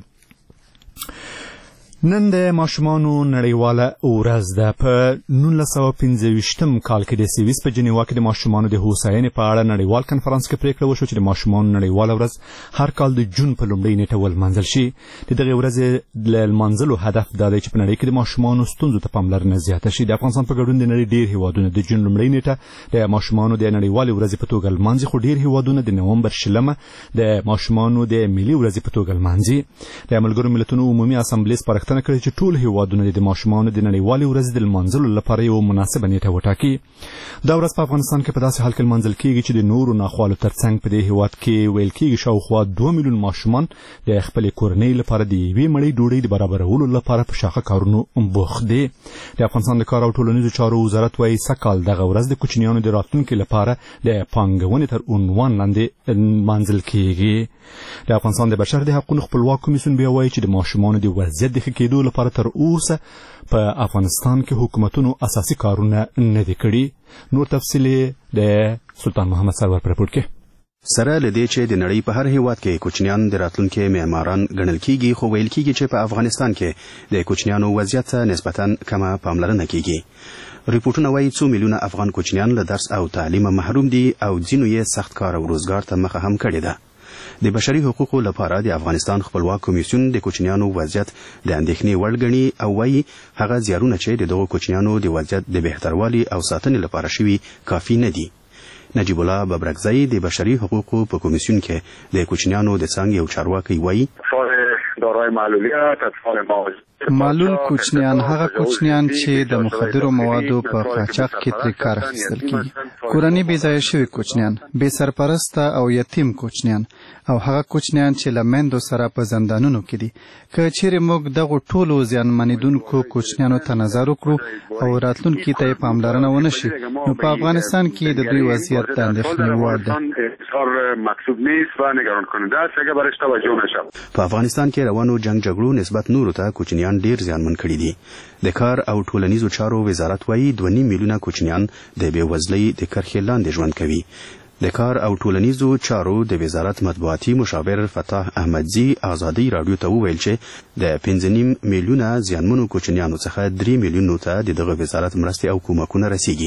Speaker 1: نن د ماشومانو نړیواله ورځ ده. په نولس سوه پنځه ویشتم کال کې د سویس په جنیوا کې د ماشومانو د هوساینې په اړه نړیوال کنفرانس کې پریکړه وشوه چې د ماشومانو نړیواله ورځ هر کال د جون په لومړۍ نیټه ولمانځل شي. د دغې ورځې له لمانځلو هدف دا دی چې په نړۍ کې د ماشومانو ستونزو ته پاملرنه زیاته شي. د افغانستان په ګډون د نړۍ ډېر هیوادونه د جون لومړۍ نیټه د ماشومانو د نړیوالې ورځې په توګه لمانځي، خو ډېر هیوادونه د نومبر شلمه د ماشومانو د ملي ورځې په توګه لمانځي. د ملګرو ملتونو عمومي اسامبلې سپارښتنه کړې چې ټول هیوادونه د ماشومانو د نړیوالې ورځې د لمانځلو لپاره یو مناسبه نیټه وټاکي. دا ورځ په افغانستان کې په داسې حال کې لمانځل کیږي چې د نورو ناخوالو ترڅنګ په دې هیواد کې ویل کیږي شاوخوا دوه میلیون ماشومان د خپلې کورنۍ لپاره د یوې مړۍ ډوډۍ د برابرولو لپاره په شاخه کارونو بوخت دي. د افغانستان د کار او ټولنیزو چارو وزارت وایي سږکال دغه ورځ د کوچنیانو د راتلونکي لپاره د پانګونې تر عنوان لاندې لمانځل کیږي. د افغانستان د بشر د حقوقو خپلواک کمیسیون بیا وایي چې د ماشومانو د وضعیت د ښه کېدو لپاره تر اوسه په افغانستان کې حکومتونو اساسي کارونه نه دي کړي. نور تفصیل د سلطان محمد سرور پر راپور کې.
Speaker 19: سره لدې چې د نړۍ په هر هیواد کې کوچنیان د راتلونکي معماران ګڼل کیږي، خو ویل کیږي چې په افغانستان کې د کوچنیانو وضعیت ته نسبتاً کمه پاملرنه کیږي. ریپورتونه وایي څو میلیونه افغان کوچنیان له درس او تعلیم محروم دي او ځینو یې سخت کار او روزګار ته مخه هم کړې ده. د بشري حقوقو لپاره د افغانستان خپلواک کمیسیون د کوچنیانو وضعیت د اندېښنې وړ ګڼي او وایي هغه زیارونه چې د دغو کوچنیانو د وضعیت د بهتروالي او ساتنې لپاره شوي کافي نه دي. نجیب الله ببرکزی د بشري حقوقو په کمیسیون کې د کوچنیانو د څانګې یو چارواکی وایي
Speaker 20: دارای معلولیت، اطفال معاج
Speaker 21: معلول کوچنیان هغه کوچنیان چې د مخدرو موادو په قاچاق کې ترې کار اخیستل کیږي، کورنۍ بې ځایه شوي کوچنیان، بې سرپرسته او یتیم کوچنیان او هغه کوچنیان چې له میندو سره په زندانونو کې دي. که چیرې موږ دغو ټولو زیانمنېدونکو کوچنیانو ته نظر وکړو او راتلونکي ته یې پاملرنه ونه شي، نو په افغانستان کې د دوی وضعیت د اندېښنې وړ دی.
Speaker 19: په افغانستان کې روانو جنگ جګړو نسبت نورو ته کوچنیان ډیر زیانمن کړي دي. د کار او ټولنیزو چارو وزارت وایي دوه نیم میلیونه کوچنیان د بېوزلۍ د کرښې لاندې ژوند کوي. د کار او ټولنیزو چارو د وزارت مطبوعاتي مشاور فتح احمدزي ازادي رادیو ته وویل چې د پنځه نیم میلیونه زیانمنو کوچنیانو څخه درې میلیونو ته د دغه وزارت مرستې او کومکونه رسیږي.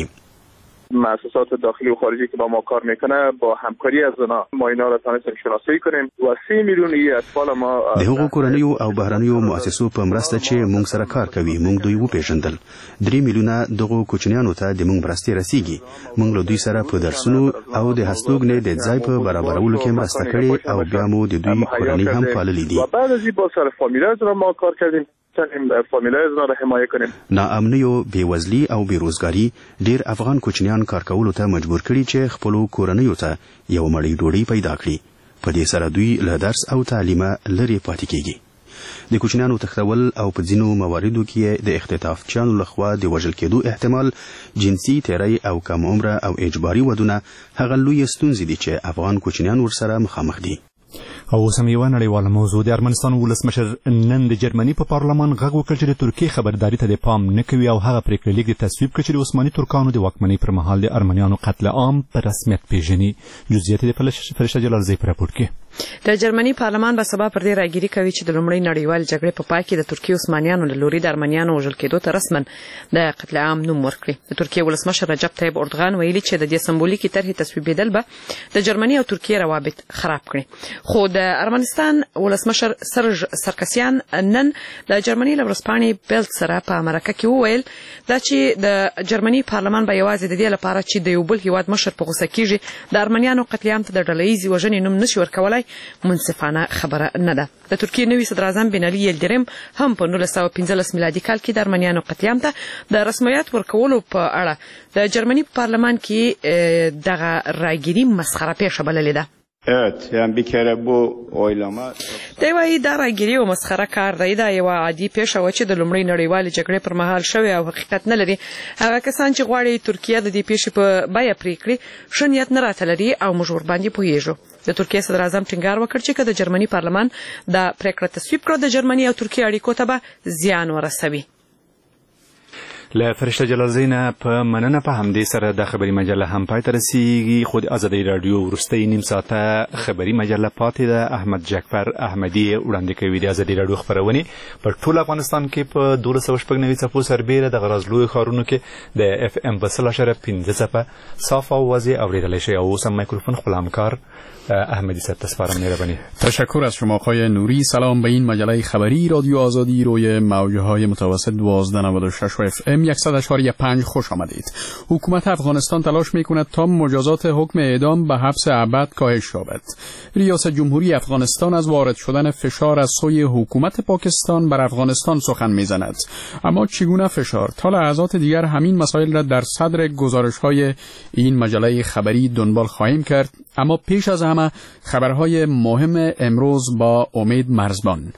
Speaker 22: مؤسسات داخلی و خارجی که با ما کار میکنه با همکاری از اونا ما اینا را تونستیم شناسایی کنیم و سه میلیون اطفال ما
Speaker 19: د هغو کورنیو او بهرنیو مؤسسو په مرسته چې موږ سره کار کوي موږ دوی وپېژندل. درې میلیونه دغو کوچنیانو ته د موږ مرستې رسیږي. موږ له دوی سره په درسونو او د هستوګنې د ځای په برابرولو کې مرسته کړې او بیا مو د دوی کورنۍ هم پاللي دي.
Speaker 22: و بعد از این با سر فامیلا از ما کار کردیم فامیلا از را حمایت کنیم.
Speaker 19: ناامني او بېوزلي او بیروزګاري ډیر افغان کوچنیان کار کولو ته مجبور کړي چې خپلو کورنیو ته یو مړۍ ډوډۍ پیدا کړي. په دې سره دوی له درس او تعلیمه لرې پاتې کیږي. د کوچنیانو تښتول او په ځینو مواردو کې د اختطافچیانو لخوا د وژل کېدو احتمال، جنسي تیری او کم عمره او اجباري ودونه هغه لویې ستونزې دي چې افغان کوچنیان ورسره مخامخ دي.
Speaker 1: او اوس هم یوه نړیواله موضوع د ارمنستان ولسمشر نن د جرمني په پارلمان غږ وکړ چې د ترکیې خبرداري ته د پام نه کوي او هغه پرېکړه لیک د تصویب کړ چې د عثماني ترکانو د واکمنۍ پر مهال د ارمنیانو قتل عام په رسمیت پیژني. جزئیات د فرشته جلالزی په راپور کې.
Speaker 11: د جرمني پارلمان به سبا پر دې راګیري کوي چې د لومړۍ نړیوال جګړې په پای کې د ترکیې عثمانیانو له لوري د ارمنیانو وژل کېدو ته رسما د قتل عام نوم ورکړي. د ترکیې ولسمشر رجب طیب اردوغان ویلي چې د دې سمبولیکي طرحې تصویبېدل به د جرمني او ترکیې روابط خراب کړي. خو د ارمنستان ولسمشر سرژ سرکسیان نن د جرمني له ورځپاڼې بیلد سره په مرکه کې وویل دا چې د جرمني پارلمان به یوازې د دې لپاره چې د یو بل هیواد مشر په غوسه کېږي د ارمنیانو قتل عام ته د ډلهییزې وژنې نوم نشي ورکولی منصفانه خبره نه ده. د ترکیې نوي صدر اعظم بن علي یلدریم هم په نولس سوه پنځلس میلادي کال کې د ارمنیانو قتل عام ته د رسمیت ورکولو په اړه د جرمني په پارلمان کې دغه راګیري مسخره پیښه بللې ده.
Speaker 4: Evet, yani bir kere bu oylama
Speaker 11: دی وايي دا راګيري او مسخره کار دی دا یو عادي پیښه و چې د لومړۍ نړیوالې جګړې پر مهال شوی او حقیقت نه لري هغه کسان چې غواړي ترکیه د دې پیښې په بیا پریکړي شنیت نه راتلري او مجبور باندې پوهیږو د ترکیه صدر اعظم ټینګار وکړ چې د جرمني پارلمان دا پریکړه تصویب کړه د جرمني او ترکیه اړیکو ته به زیان ورسوي.
Speaker 1: له فرشته جلالزینه په مننه په همدې سره د خبري مجله هم پای ته رسیږي. خو د ازادي رادیو وروستۍ نیم ساعته خبري مجله پاتې ده. احمد جعفر احمدي وړاندې کوي د ازادي رادیو خبرونه په ټول افغانستان کې په دوه سوه شپږ نوي څپو سربېره د غرض لوی ښارونو کې د اف ام په سل اشاره پنځه څپه صاف او واضح اوریدلی شي. او اوس هم میکروفون خپل همکار احمدی صاحب تسپارم مهربانی.
Speaker 5: تشکر از شما آقای نوری. سلام به این مجله خبری رادیو آزادی روی موج‌های متوسط دوازده نود و شش و اف ام صد و شش و پنج خوش آمدید. حکومت افغانستان تلاش می‌کند تا مجازات حکم اعدام به حبس ابد کاهش یابد. ریاست جمهوری افغانستان از وارد شدن فشار از سوی حکومت پاکستان بر افغانستان سخن می‌زند. اما چگونه فشار؟ تا لحظات دیگر همین مسائل را در صدر گزارش‌های این مجله خبری دنبال خواهیم کرد. اما پیش از همه خبرهای مهم امروز با امید مرزبان.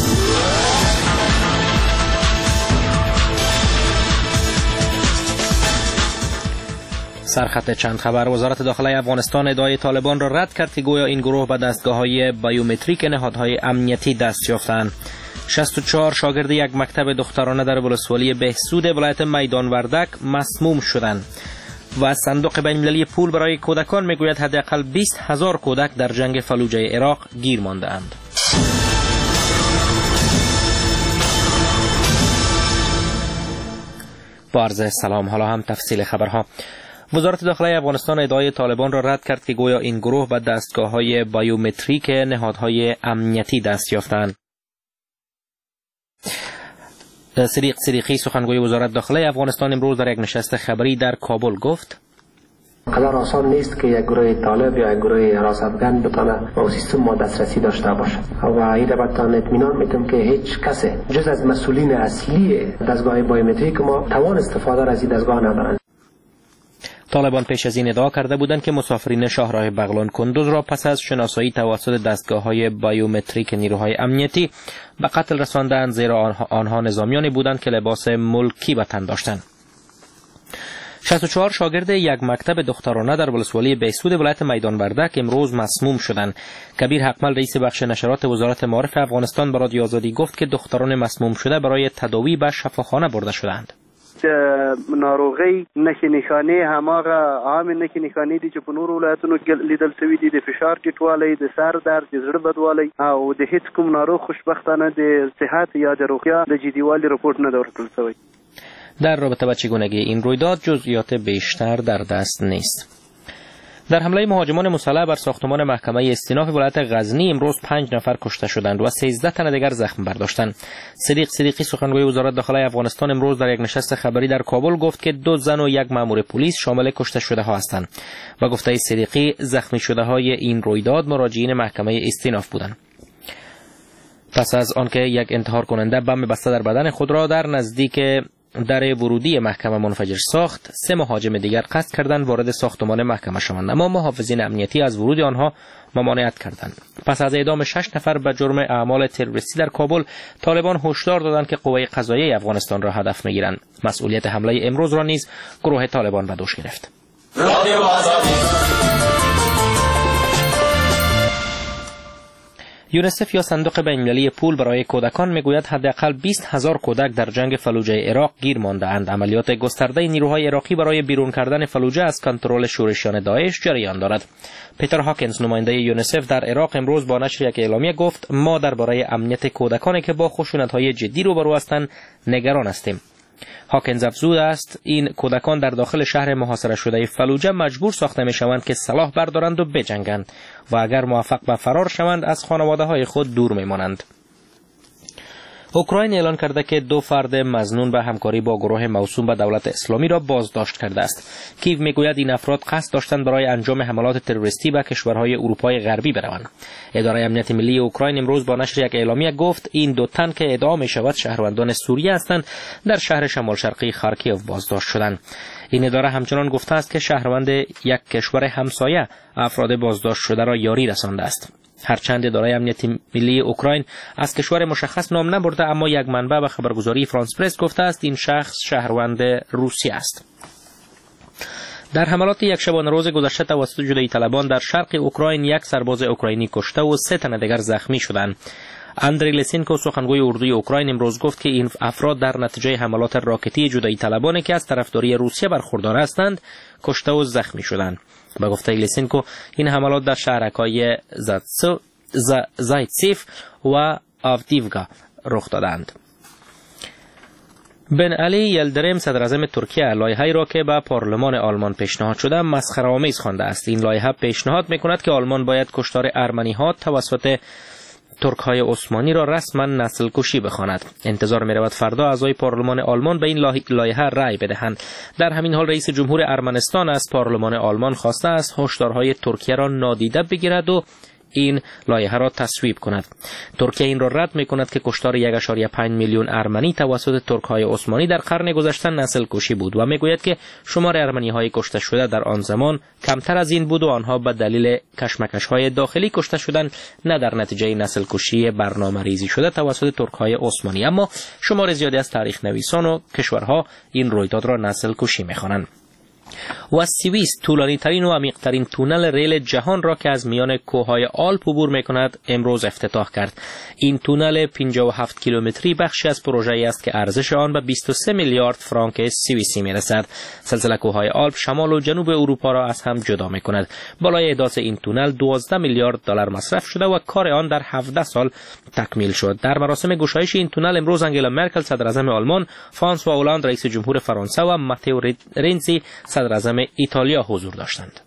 Speaker 23: سرخط چند خبر. وزارت داخله افغانستان ادعای طالبان را رد کرد که گویا این گروه به دستگاه‌های بیومتریک نهادهای امنیتی دست یافتند. شصت و چهار شاگرد یک مکتب دخترانه در ولسوالی بهسود ولایت میدان وردک مسموم شدند. و صندوق بین‌المللی پول برای کودکان میگوید حداقل بیست هزار کودک در جنگ فلوجه عراق گیر مانده‌اند. با عرض سلام. حالا هم تفصیل خبرها. وزارت داخله افغانستان ادعای طالبان را رد کرد که گویا این گروه به دستگاه‌های بیومتریک نهادهای امنیتی دست یافتند. صدیق صدیقی سخنگوی وزارت داخله افغانستان امروز در یک نشست خبری در کابل گفت
Speaker 3: قدر آسان نیست که یک گروه طالب یا یک گروه حراس افغان بتانه با سیستم ما دسترسی داشته باشه و این را بتانه اطمینان میتونم که هیچ کسی جز از مسئولین اصلی دستگاه بیومتریک ما توان استفاده از این دستگاه ندارند.
Speaker 23: طالبان پیش از این ادعا کرده بودند که مسافرین شاهراه بغلان کندوز را پس از شناسایی توسط دستگاه‌های بیومتریک نیروهای امنیتی به قتل رساندند، زیرا آنها نظامیانی بودند که لباس ملکی به تن داشتند. شصت و چهار شاگرد یک مکتب دخترانه در ولسوالی بهسود ولایت میدان وردک امروز مسموم شدند. کبیر حقمل رئیس بخش نشرات وزارت معارف افغانستان به رادیو آزادی گفت که دختران مسموم شده برای تداوی به شفاخانه برده شدند.
Speaker 24: ناروغي نښې نښانې هماغه عامې نښې نښانې دي چې په نورو ولایتونو کې لیدل شوي دي، د فشار ټیټوالی، د سر درد، د زړه بدوالی او د هیڅ کوم ناروغ خوشبختانه د صحت یا د روغتیا د جدیوالي رپورت نه ده ورکړل شوی.
Speaker 23: در رابطه با چگونگی این رویداد جزئیات بیشتر در دست نیست. در حمله مهاجمان مسلح بر ساختمان محکمه استیناف ولایت غزنی امروز پنج نفر کشته شدند و سیزده تن دیگر زخم برداشتند. صدیق صدیقی سخنگوی وزارت داخله افغانستان امروز در یک نشست خبری در کابل گفت که دو زن و یک مأمور پلیس شامل کشته شده ها هستند و گفته صدیقی زخمی شده های این رویداد مراجعین محکمه استیناف بودند. پس از آنکه یک انتحار کننده بم بسته در بدن خود را در نزدیک در ورودی محکمه منفجر ساخت، سه مهاجم دیگر قصد کردند وارد ساختمان محکمه شوند، اما محافظین امنیتی از ورود آنها ممانعت کردند. پس از اعدام شش نفر به جرم اعمال تروریستی در کابل، طالبان هشدار دادند که قوه قضاییه افغانستان را هدف میگیرند. مسئولیت حمله امروز را نیز گروه طالبان به دوش گرفت. یونسف یا صندوق بین‌المللی پول برای کودکان میگوید حداقل بیست هزار کودک در جنگ فلوجه عراق گیر مانده‌اند. عملیات گسترده نیروهای عراقی برای بیرون کردن فلوجه از کنترل شورشیان داعش جریان دارد. پیتر هاکینز نماینده یونسف در عراق امروز با نشر یک اعلامیه گفت ما درباره امنیت کودکانی که با خشونت‌های جدی روبرو هستند نگران هستیم. هاکینز افزوده است این کودکان در داخل شهر محاصره شده فلوجه مجبور ساخته می شوند که سلاح بردارند و بجنگند و اگر موفق به فرار شوند از خانواده های خود دور می مانند. اوکراین اعلان کرده که دو فرد مظنون به همکاری با گروه موسوم به دولت اسلامی را بازداشت کرده است. کیو میگوید این افراد قصد داشتند برای انجام حملات تروریستی به کشورهای اروپای غربی بروند. اداره امنیت ملی اوکراین امروز با نشر یک اعلامیه گفت این دو تن که ادعا می‌شود شهروندان سوریه هستند در شهر شمال شرقی خارکیف بازداشت شدند. این اداره همچنان گفته است که شهروند یک کشور همسایه افراد بازداشت شده را یاری رسانده است. هرچند اداره امنیت ملی اوکراین از کشور مشخص نام نبرده، اما یک منبع به خبرگزاری فرانس پرس گفته است این شخص شهروند روسیه است. در حملات یک شبانه روز گذشته توسط جدایی طلبان در شرق اوکراین یک سرباز اوکراینی کشته و سه تن دیگر زخمی شدند. اندری لسینکو سخنگوی اردوی اوکراین امروز گفت که این افراد در نتیجه حملات راکتی جدایی طلبانی که از طرفداری روسیه برخوردار هستند کشته و زخمی شدند. به گفته لسینکو این حملات در شهرک‌های زایتسیف و آودیوکا رخ دادند. بن علی یلدریم صدر اعظم ترکیه لایحه‌ای را که به پارلمان آلمان پیشنهاد شده مسخره‌آمیز خوانده است. این لایحه پیشنهاد می‌کند که آلمان باید کشتار ارمنی‌ها توسط ترک‌های عثمانی را رسما نسل کشی بخواند. انتظار می‌رود فردا اعضای پارلمان آلمان به این لایحه رأی بدهند. در همین حال رئیس جمهور ارمنستان از پارلمان آلمان خواسته است هشدارهای ترکیه را نادیده بگیرد و این لایحه را تصویب کند. ترکیه این را رد می‌کند که کشتار یک ممیز پنج میلیون ارمنی توسط ترک‌های عثمانی در قرن گذشته نسل کشی بود و می‌گوید که شمار ارمنی‌های کشته شده در آن زمان کمتر از این بود و آنها به دلیل کشمکش‌های داخلی کشته شدند، نه در نتیجه نسل کشی برنامه‌ریزی شده توسط ترک‌های عثمانی. اما شمار زیادی از تاریخ نویسان و کشورها این رویداد را نسل کشی می‌خوانند. و سوئیس طولانی ترین و عمیق ترین تونل ریل جهان را که از میان کوههای آلپ عبور میکند امروز افتتاح کرد. این تونل پنجاه و هفت کیلومتری بخشی از پروژه‌ای است که ارزش آن به بیست و سه میلیارد فرانک سوئیسی میرسد. سلسله کوههای آلپ شمال و جنوب اروپا را از هم جدا میکند. بالای احداث این تونل دوازده میلیارد دلار مصرف شده و کار آن در هفده سال تکمیل شد. در مراسم گشایش این تونل امروز انگلا مرکل صدر اعظم آلمان، فرانسوا هولند رئیس جمهور فرانسه و ماتئو رنزی صدر اعظم ایتالیا حضور داشتند.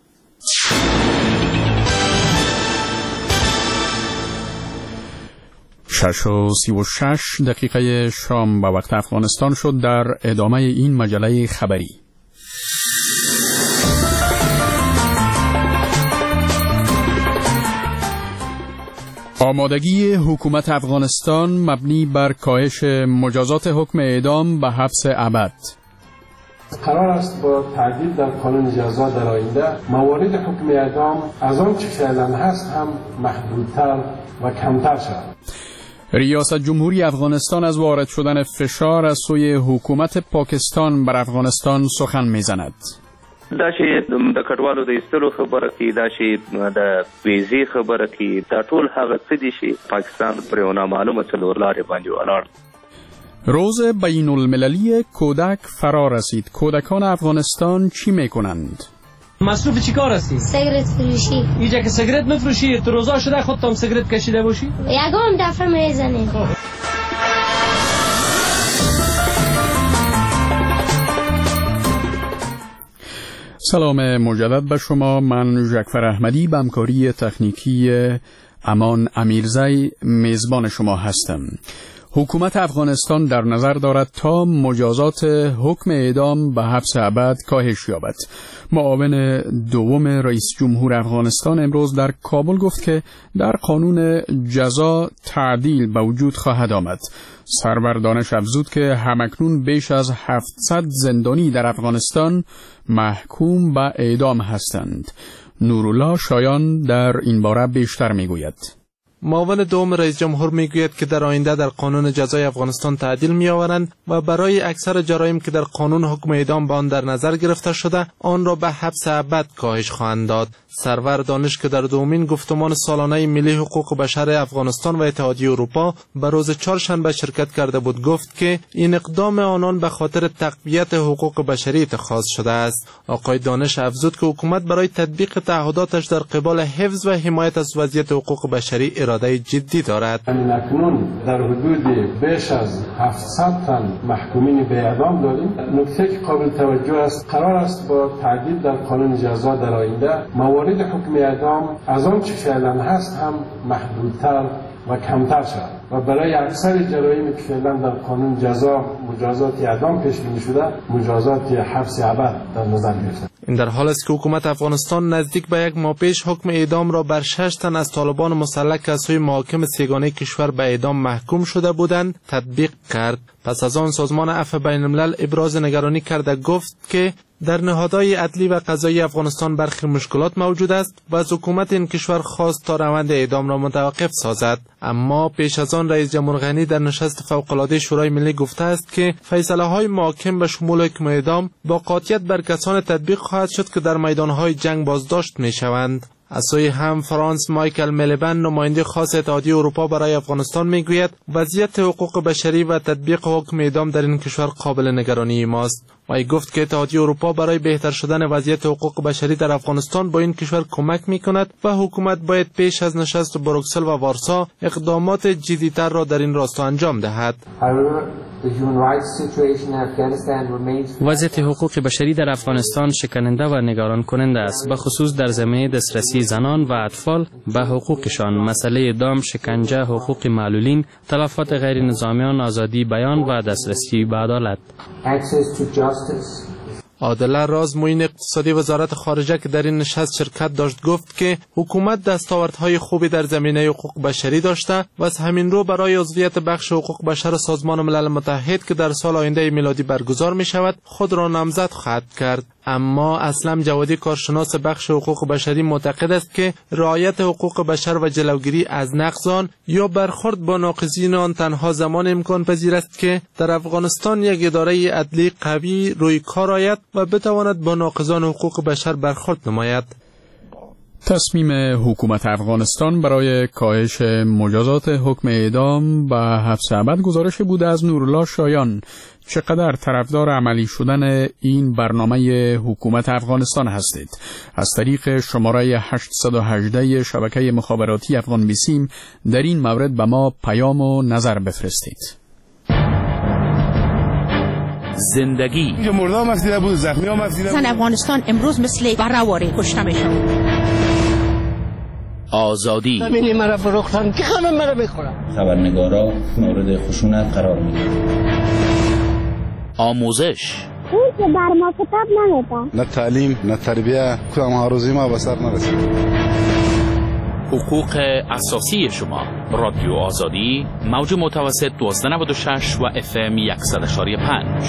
Speaker 5: شش و سی و شش دقیقه شام به وقت افغانستان شد. در ادامه این مجله خبری آمادگی حکومت افغانستان مبنی بر کاهش مجازات حکم اعدام به حبس ابد.
Speaker 3: قرار است با تعدیل در قانون جزا در آینده موارد حکم اعدام از آن چه فعلا هست هم محدودتر و کمتر شود.
Speaker 5: ریاست جمهوری افغانستان از وارد شدن فشار از سوی حکومت پاکستان بر افغانستان سخن میزند.
Speaker 12: دا چې د کډوالو د ایستلو خبره کې دا چې د ویزې خبره کې دا ټول هغه څه دي چې پاکستان پر یو نامعلومه څلورلارې باندې ولاړ.
Speaker 5: روز بین المللی کودک فرا رسید. کودکان افغانستان چی میکنند؟
Speaker 2: مصروف چی کار هستی؟
Speaker 7: سیگرت فروشی.
Speaker 2: اینجا که سیگرت میفروشی تو روزا شده خودت هم سیگرت کشیده باشی؟
Speaker 7: یگام دفعه میزنی.
Speaker 5: سلام مجدد به شما. من جعفر احمدی به همکاری تکنیکی امان امیرزی میزبان شما هستم. حکومت افغانستان در نظر دارد تا مجازات حکم اعدام به حبس ابد کاهش یابد. معاون دوم رئیس جمهور افغانستان امروز در کابل گفت که در قانون جزا تعدیل به وجود خواهد آمد. سرور دانش افزود که همکنون بیش از هفتصد زندانی در افغانستان محکوم به اعدام هستند. نورالله شایان در این باره بیشتر میگوید.
Speaker 8: معاون دوم رئیس جمهور میگوید که در آینده در قانون جزای افغانستان تعدیل میآورند و برای اکثر جرایم که در قانون حکم اعدام به آن در نظر گرفته شده آن را به حبس ابد کاهش خواهند داد. سرور دانش که در دومین گفتمان سالانه ملی حقوق بشر افغانستان و اتحادیه اروپا به روز چهارشنبه شرکت کرده بود گفت که این اقدام آنان به خاطر تقویت حقوق بشری اتخاذ شده است. آقای دانش افزود که حکومت برای تطبیق تعهداتش در قبال حفظ و حمایت از وضعیت حقوق بشری اراده جدی دارد.
Speaker 3: اکنون در حدود بیش از هفتصد تن محکومین به اعدام داریم. نکته که قابل توجه است قرار است با تعدیل در قانون جزا در آینده موارد حکم اعدام از آن چه فعلا هست هم محدودتر و کمتر شود. و برای اکثر جرایمی که فعلا در قانون جزا مجازات اعدام پیش بینی شده مجازات حبس ابد در نظر گرفته.
Speaker 8: این در حال است که حکومت افغانستان نزدیک به یک ماه پیش حکم اعدام را بر شش تن از طالبان مسلح که از سوی محاکم سیگانه کشور به اعدام محکوم شده بودند تطبیق کرد. پس از آن سازمان عفو بین الملل ابراز نگرانی کرده گفت که در نهادهای عدلی و قضایی افغانستان برخی مشکلات موجود است و از حکومت این کشور خواست تا روند اعدام را متوقف سازد. اما پیش از آن رئیس جمهور غنی در نشست فوق‌العاده شورای ملی گفته است که فیصله های محاکم به شمول حکم اعدام با قاطعیت بر کسان تطبیق خواهد شد که در میدانهای جنگ بازداشت می شوند. از سوی هم فرانس مایکل ملیبن نماینده خاص اتحادیه اروپا برای افغانستان میگوید وضعیت حقوق بشری و تطبیق حکم اعدام در این کشور قابل نگرانی ماست. وی گفت که اتحادیه اروپا برای بهتر شدن وضعیت حقوق بشری در افغانستان با این کشور کمک میکند و حکومت باید پیش از نشست بروکسل و وارسا اقدامات جدی‌تر را در این راستا انجام دهد.
Speaker 9: وضعیت حقوق بشری در افغانستان شکننده و نگران کننده است، به خصوص در زمینه دسترسی زنان و اطفال به حقوقشان، مسئله اعدام، شکنجه، حقوق معلولین، تلفات غیر نظامیان، آزادی بیان و دسترسی به عدالت.
Speaker 8: عادله راز معین اقتصادی وزارت خارجه که در این نشست شرکت داشت گفت که حکومت دستاوردهای خوبی در زمینه حقوق بشری داشته و از همین رو برای عضویت بخش حقوق بشر سازمان ملل متحد که در سال آینده میلادی برگزار می شود خود را نامزد خواهد کرد. اما اسلم جوادی کارشناس بخش حقوق بشری معتقد است که رعایت حقوق بشر و جلوگیری از نقض آن یا برخورد با ناقضین آن تنها زمان امکان پذیر است که در افغانستان یک اداره عدلی قوی روی کار آید و بتواند با ناقضان حقوق بشر برخورد نماید.
Speaker 5: تصمیم حکومت افغانستان برای کاهش مجازات حکم اعدام و حبس ابد گزارش بوده از نورالله شایان. چقدر طرفدار عملی شدن این برنامه حکومت افغانستان هستید؟ از طریق شماره هشتصد و هجده شبکه مخابراتی افغان بیسیم در این مورد به ما پیام و نظر بفرستید.
Speaker 10: زندگی
Speaker 13: اینجا مرده هم افزیده بود، زخمی هم افزیده بود.
Speaker 15: زن افغانستان امروز مثل برآوری کشته میشن.
Speaker 10: آزادی
Speaker 15: زمینی مرا فروختن که همه مرا بخورن.
Speaker 10: خبرنگارا مورد خشونت قرار میگیرن. آموزش
Speaker 7: اون که بر ما کتاب نمیدن.
Speaker 13: نه تعلیم نه تربیه کدام آرزوی ما به سر نرسید.
Speaker 10: حقوق اساسی شما. رادیو آزادی موج متوسط دویست و نود و شش و اف ام صد و پنج.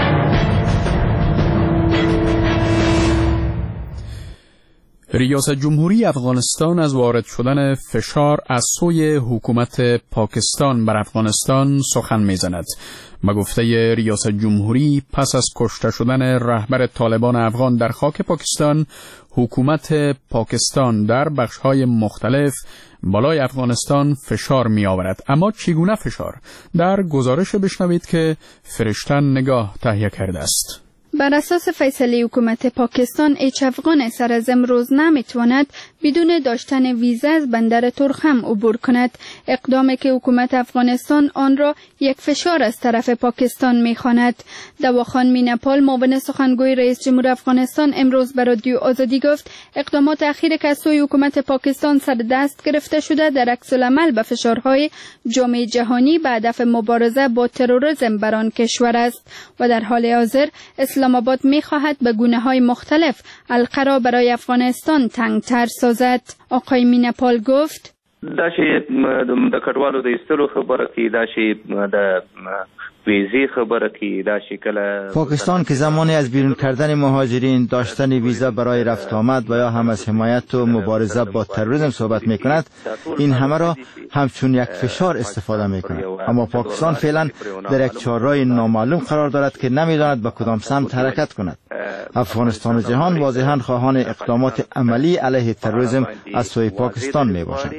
Speaker 5: ریاست جمهوری افغانستان از وارد شدن فشار از سوی حکومت پاکستان بر افغانستان سخن می‌زند. به گفته ریاست جمهوری پس از کشته شدن رهبر طالبان افغان در خاک پاکستان، حکومت پاکستان در بخش‌های مختلف بالای افغانستان فشار می‌آورد. اما چگونه فشار؟ در گزارش بشنوید که فرشتن نگاه تهیه کرده است.
Speaker 25: بر اساس فیصله حکومت پاکستان هیچ افغان سر از امروز نمیتواند بدون داشتن ویزا از بندر تورخم عبور کند. اقدامی که حکومت افغانستان آن را یک فشار از طرف پاکستان میخواند. دواخان مینپال معاون سخنگوی رئیس جمهور افغانستان امروز به رادیو آزادی گفت اقدامات اخیر که از سوی حکومت پاکستان سر دست گرفته شده در عکس العمل به فشارهای جامعه جهانی به هدف مبارزه با تروریسم بر آن کشور است و در حال حاضر اسلام آباد می خواهد به گونه های مختلف حلقه را برای افغانستان تنگتر سازد. آقای مینپال گفت
Speaker 12: داشي د کډوالو د ایستلو خبره کی داشي د ویزی خبره کی داشي کله
Speaker 26: پاکستان که زمانی از بیرون کردن مهاجرین، داشتن ویزا برای رفت آمد و یا هم از حمایت و مبارزه با تروریسم صحبت می کند، این همه را همچون یک فشار استفاده می کند. اما پاکستان فعلا در یک چهارراه نامعلوم قرار دارد که نمیداند به کدام سمت حرکت کند. افغانستان و جهان واضحا خواهان اقدامات عملی علیه تروریسم از سوی پاکستان می باشند.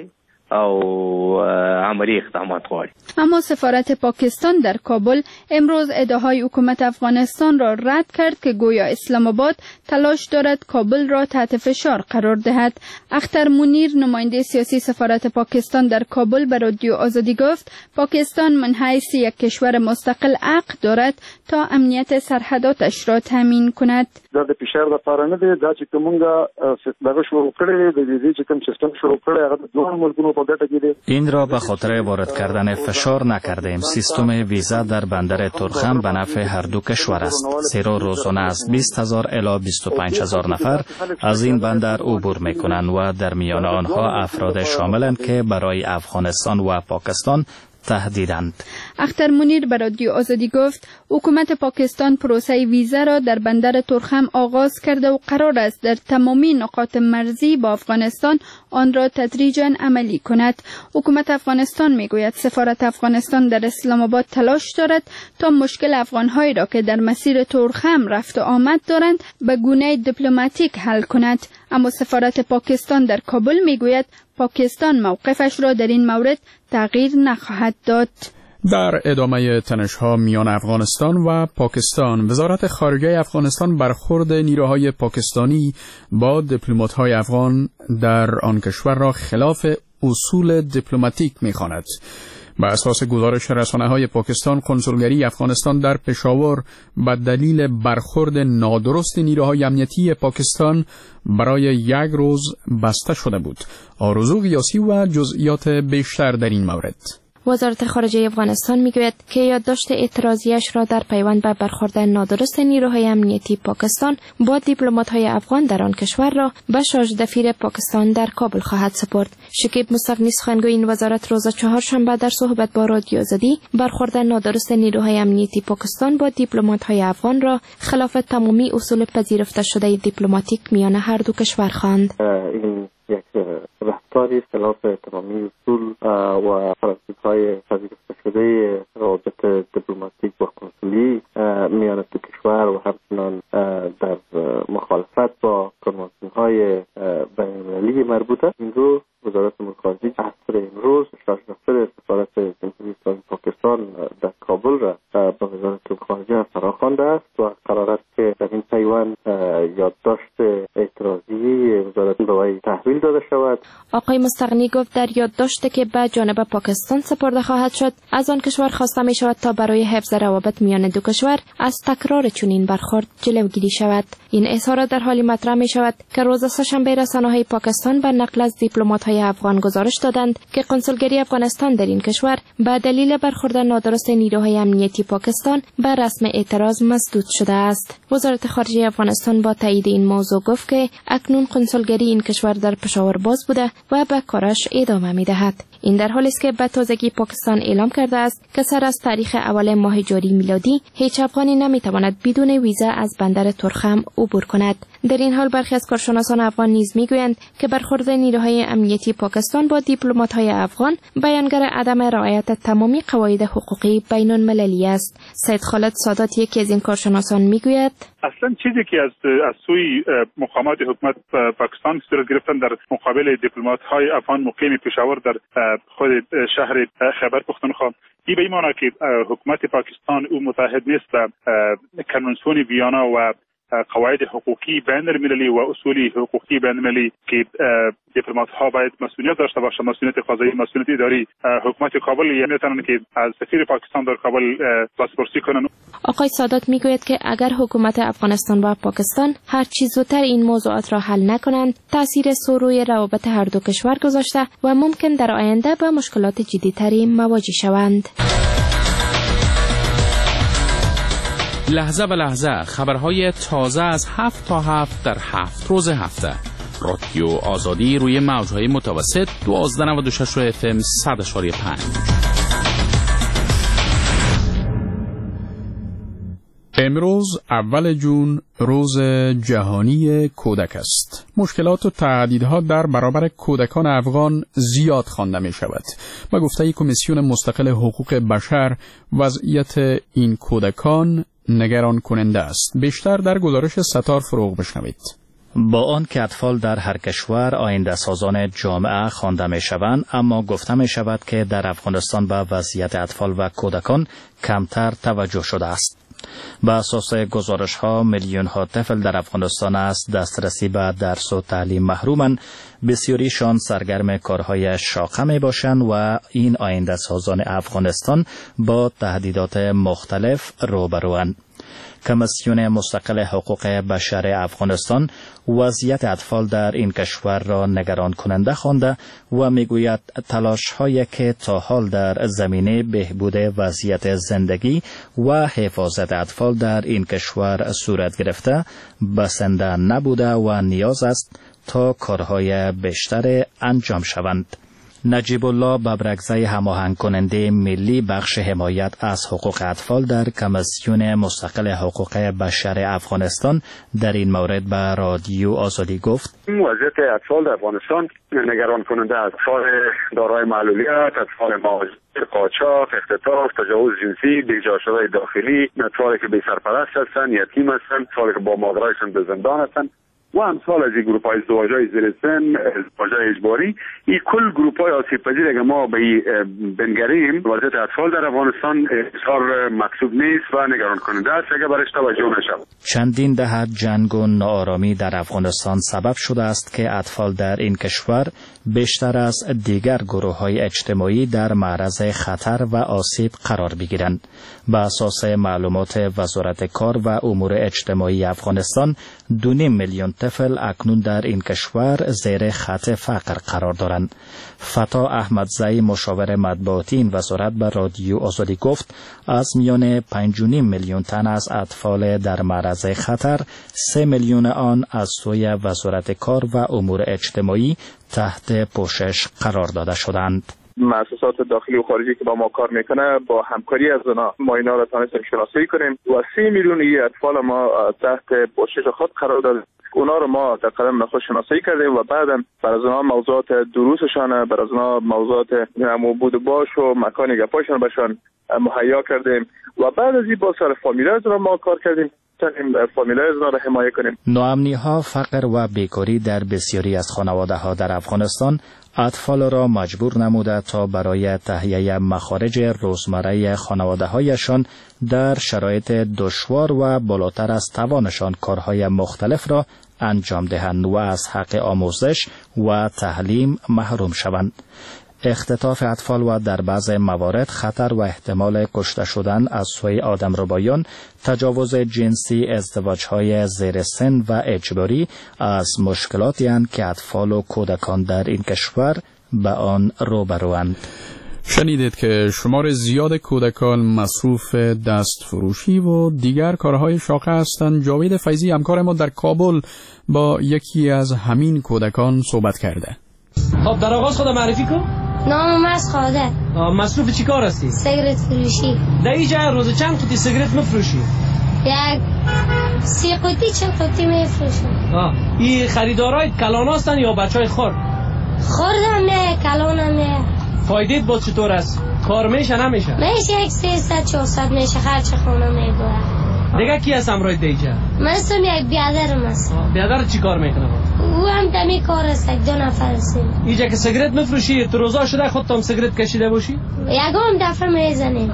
Speaker 12: او عملی اقدامات غواړي.
Speaker 25: اما سفارت پاکستان در کابل امروز ادعاهای حکومت افغانستان را رد کرد که گویا اسلام آباد تلاش دارد کابل را تحت فشار قرار دهد. اختر منیر نماینده سیاسی سفارت پاکستان در کابل به رادیو آزادی گفت پاکستان من حیث یک کشور مستقل حق دارد تا امنیت سرحداتش را تامین کند.
Speaker 27: دا د فشار لپاره نه دی، دا چې کومه دغه شروع کړی دی د دې چې کوم سیستم شروع کړی هغه د دوه ملکونو په
Speaker 6: مدت دیده.
Speaker 14: این را به خاطر وارد کردن فشار نکردیم. سیستم ویزا در بندر ترخم به نفع هر دو کشور است، زیرا روزانه از بیست هزار الی بیست و پنج هزار نفر از این بندر عبور میکنند و در میان آنها افراد شاملند که برای افغانستان و پاکستان تهدیدند.
Speaker 25: اختر منیر به رادیو آزادی گفت حکومت پاکستان پروسه ویزا را در بندر ترخم آغاز کرده و قرار است در تمامی نقاط مرزی با افغانستان آن را تدریجاً عملی کند. حکومت افغانستان میگوید سفارت افغانستان در اسلام آباد تلاش دارد تا مشکل افغانهایی را که در مسیر ترخم رفت و آمد دارند به گونه دیپلماتیک حل کند، اما سفارت پاکستان در کابل میگوید پاکستان موقفش را در این مورد تغییر نخواهد داد.
Speaker 5: در ادامه تنش‌ها میان افغانستان و پاکستان، وزارت خارجه افغانستان برخورد نیروهای پاکستانی با دیپلمات‌های افغان در آن کشور را خلاف اصول دیپلماتیک می‌خواند. به اساس گزارش رسانه‌های پاکستان، کنسولگری افغانستان در پشاور به دلیل برخورد نادرست نیروهای امنیتی پاکستان برای یک روز بسته شده بود. آرزو غیاسی و جزئیات بیشتر در این مورد.
Speaker 16: وزارت خارجه افغانستان میگوید که یادداشت اعتراضیش را در پیوند به برخورد نادرست نیروهای امنیتی پاکستان با دیپلمات‌های افغان در آن کشور را به شاژ دفیر پاکستان در کابل خواهد سپرد. شکیب مصطفی سخنگوی این وزارت روز چهارشنبه در صحبت با رادیو آزادی برخورد نادرست نیروهای امنیتی پاکستان با دیپلمات‌های افغان را خلاف تمامی اصول پذیرفته شده دیپلماتیک میان هر دو کشور خواند.
Speaker 6: این یک رفتاری خلاف تمامی اصول و پرنسیپ‌های پذیرفته شده روابط دیپلماتیک و کنسولی میان دو کشور و همچنان در مخالفت با کنوانسیون‌های بین‌المللی مربوطه. این رو وزارت امور خارجه عصر امروز شاژ دفتر سفارت جمهوری اسلامی پاکستان در کابل را به وزارت امور خارجه فراخوانده است و قرار است که در این پیوند یادداشت اعتراضی وزارت به وی تحویل داده شود.
Speaker 16: آقای مستغنی گفت در یادداشتی که به جانب پاکستان سپرده خواهد شد از آن کشور خواسته می شود تا برای حفظ روابط میان دو کشور از تکرار چنین برخورد جلوگیری شود. این اظهارات در حالی مطرح می شود که روز سه‌شنبه رسانه‌های پاکستان به نقل از دیپلمات‌های افغان گزارش دادند که کنسولگری افغانستان در این کشور به دلیل برخورد نادرست نیروهای امنیتی پاکستان به رسم اعتراض مسدود شده است. وزارت خارجه افغانستان با تایید این موضوع گفت که اکنون کنسولگری این کشور در پشاور باز بوده و به کارش ادامه می‌دهد. این در حالی است که به تازگی پاکستان اعلام کرده است که سر از تاریخ اول ماه جاری میلادی هیچ افغانی نمی‌تواند بدون ویزا از بندر ترخم عبور کند. در این حال برخی از کارشناسان افغان نیز میگویند که برخورد نیروهای امنیتی پاکستان با دیپلمات‌های افغان بیانگر عدم رعایت تمامی قواعد حقوقی بین‌المللی است. سید خالد سادات یکی از این کارشناسان میگوید
Speaker 17: اصلا چیزی که از از سوی مقامات حکومت پاکستان صورت گرفتن در مقابل دیپلمات‌های افغان مقیم پشاور در خود شهر خیبر پختونخوا، این به این معنی که حکومت پاکستان او متحد نیست به کنونسیون ویانا و قواعد حقوقی بین المللی و اصول حقوقی بین المللی که دیپلمات ها باید مسئولیت داشته باشند، مسئولیت قضایی، مسئولیت اداری. حکومت کابل نمیتونن که از سفیر پاکستان در کابل بازپرسی کنن.
Speaker 16: آقای سادات میگوید که اگر حکومت افغانستان و پاکستان هر چیز زودتر این موضوعات را حل نکنند، تاثیر سو روی روابط هر دو کشور گذاشته و ممکن در آینده با مشکلات جدی‌تری مواجه شوند.
Speaker 10: لحظه به لحظه خبرهای تازه از هفت تا هفت در هفت روز هفته. رادیو آزادی روی موجهای متوسط دوازده نود و شش اف ام صد اشاری پنج.
Speaker 5: امروز اول جون روز جهانی کودک است. مشکلات و تهدیدها در برابر کودکان افغان زیاد خوانده می شود. با گفته کمیسیون مستقل حقوق بشر، وضعیت این کودکان نگران کننده است. بیشتر در گزارش ستار فروغ بشنوید.
Speaker 14: با آن که اطفال در هر کشور آینده سازان جامعه خوانده می شوند، اما گفته می شود که در افغانستان به وضعیت اطفال و کودکان کمتر توجه شده است. به اساس گزارش ها میلیون ها طفل در افغانستان است دسترسی به درس و تعلیم محرومند. بسیاریشان سرگرم کارهای شاقه می باشند و این آینده سازان افغانستان با تهدیدات مختلف روبروند. کمیسیون مستقل حقوق بشر افغانستان وضعیت اطفال در این کشور را نگران کننده خوانده و میگوید تلاش‌هایی که تا حال در زمینه بهبود وضعیت زندگی و حفاظت اطفال در این کشور صورت گرفته بسنده نبوده و نیاز است تا کارهای بیشتر انجام شوند. نجیب الله ببرگزی هماهنگ کننده ملی بخش حمایت از حقوق اطفال در کمیسیون مستقل حقوق بشر افغانستان در این مورد به رادیو آزادی گفت:
Speaker 4: وضعیت اطفال در افغانستان نگران کننده است. اطفال دارای معلولیت، اطفال مهاجر، قاچاق، اختطاف، تجاوز جنسی، بیجا شده داخلی، اطفالی که بی سرپرست هستند، یتیم هستند، اطفالی که با مادرایشان به زندان هستند و امثال از این گروپ های ازدواج‌های زیر سن، ازدواج‌های اجباری، این کل گروپ های آسیب پذیر اگر ما به این بنگریم، وضعیت اطفال در افغانستان بسیار مقصود نیست و نگران کننده است اگر برش توجه نشود.
Speaker 14: چندین دهه جنگ و ناآرامی در افغانستان سبب شده است که اطفال در این کشور بیشتر از دیگر گروه های اجتماعی در معرض خطر و آسیب قرار بگیرند. به اساس معلومات وزارت کار و امور اجتماعی افغانستان، دو نیم میلیون طفل اکنون در این کشور زیر خط فقر قرار دارند. فتا احمدزی مشاور مطبوعاتی این وزارت به رادیو آزادی گفت از میان پنج و نیم میلیون تن از اطفال در معرض خطر، سه میلیون آن از سوی وزارت کار و امور اجتماعی تحت پوشش قرار داده شدند.
Speaker 18: مؤسسات داخلی و خارجی که با ما کار میکنه با همکاری از اونا ما اینا را تونستیم شناسایی کنیم و سه میلیون اطفال ما تحت پوشش خود قرار دادیم. اونا رو ما در قلم خود شناسایی کردیم و بعداً بر از اونا موضوعات دروسشان، بر از اونا موضوعات بود و باش و مکان گپاشان بشان مهیا کردیم و بعد از این با سر فامیلای از اونا ما کار کردیم تا فامیلای از اونا را حمایت کنیم.
Speaker 14: ناامنی ها، فقر و بیکاری در بسیاری از خانواده ها در افغانستان اطفال را مجبور نموده تا برای تهیه مخارج روزمره خانواده هایشان در شرایط دشوار و بالاتر از توانشان کارهای مختلف را انجام دهند و از حق آموزش و تعلیم محروم شوند. اختطاف اطفال و در بعض موارد خطر و احتمال کشته شدن از سوی آدمربایان، تجاوز جنسی، ازدواج‌های زیر سن و اجباری از مشکلاتی هستند که اطفال و کودکان در این کشور به آن روبروند.
Speaker 5: شنیدید که شمار زیاد کودکان مصروف دست فروشی و دیگر کارهای شاقه هستند. جاوید فیضی همکار ما در کابل با یکی از همین کودکان صحبت کرده.
Speaker 2: خب در آغاز خود معرفی کن.
Speaker 19: نام از خالد.
Speaker 2: مصروف چی کار هستی؟
Speaker 19: سیگرت فروشی.
Speaker 2: در اینجا روز چند قطعه سیگرت میفروشی؟
Speaker 19: یک سی قطعه چند قطعه میفروشم.
Speaker 2: آه این خریدارای کلان هستن یا بچهای خرد؟
Speaker 19: خرد هم نه، کلان هم نه.
Speaker 2: فایدهت با چطور است؟ کار میشه نمیشه؟
Speaker 19: میشه یک سیصد چهارصد میشه، خرچ خونه میبره.
Speaker 2: دیگه کی هست همراه دیگه؟
Speaker 19: من سون یک بیادرم هست.
Speaker 2: بیادر چی کار میکنه؟
Speaker 19: او هم دمی کار است، دو نفر هستیم.
Speaker 2: اینجا که سیگرت میفروشی تو روزا شده خودت هم سیگرت کشیده باشی؟
Speaker 19: یکم دفعه میزنیم.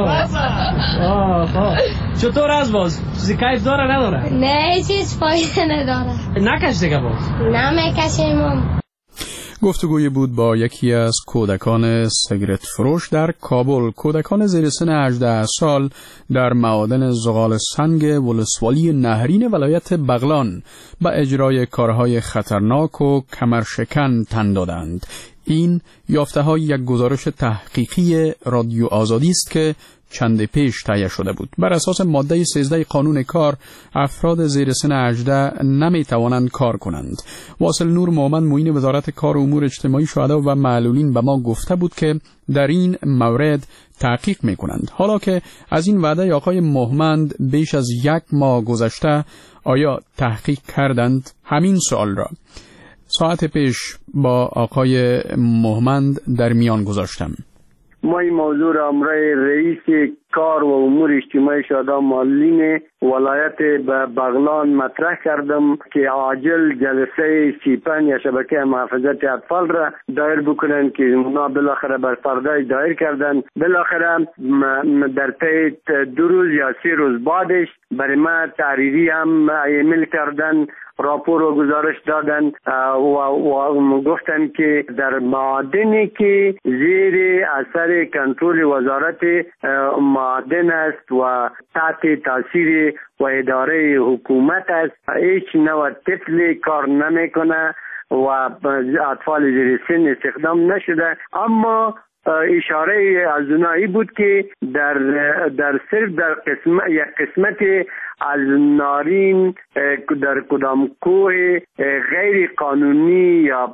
Speaker 2: چطور از باز؟ چیزی کیف داره نداره؟
Speaker 19: نه چیز فایده نداره.
Speaker 2: نکش دیگه باز.
Speaker 19: نمیکشیم.
Speaker 5: گفتگوی بود با یکی از کودکان سیگرت فروش در کابل. کودکان زیر سن هجده سال در معادن زغال سنگ ولسوالی نهرین ولایت بغلان به اجرای کارهای خطرناک و کمرشکن تن دادند. این یافته های یک گزارش تحقیقی رادیو آزادی است که چند پیش تهیه شده بود. بر اساس ماده سیزده قانون کار، افراد زیر سن هجده نمی توانند کار کنند. واصل نور مومن معین وزارت کار و امور اجتماعی شهدا و معلولین به ما گفته بود که در این مورد تحقیق می کنند. حالا که از این وعده آقای مومند بیش از یک ماه گذشته، آیا تحقیق کردند؟ همین سوال را ساعت پیش با آقای مومند در میان گذاشتم.
Speaker 24: ما این موضوع را امرای رئیس کار و امور اجتماعی شهدا معلولین ولایت بغلان مطرح کردم که عاجل جلسه سی پنج یا شبکه محافظت اطفال را دایر بکنن که اونا بالاخره بر پردای دایر کردن. بالاخره در طی دو روز یا سه روز بعدش برای ما تحریری هم ایمیل کردن، راپور و گزارش دادن و, و گفتن که در معادنی که زیر اثر کنترل وزارت معادن است و تحت تاثیر و اداره حکومت است. هیچ نوع طفل کار نمیکنه و اطفال زیر سن استخدام نشده، اما اشاره از اونایی بود که در در صرف در قسمت یک قسمت از نارین در کدام کوه غیر قانونی یا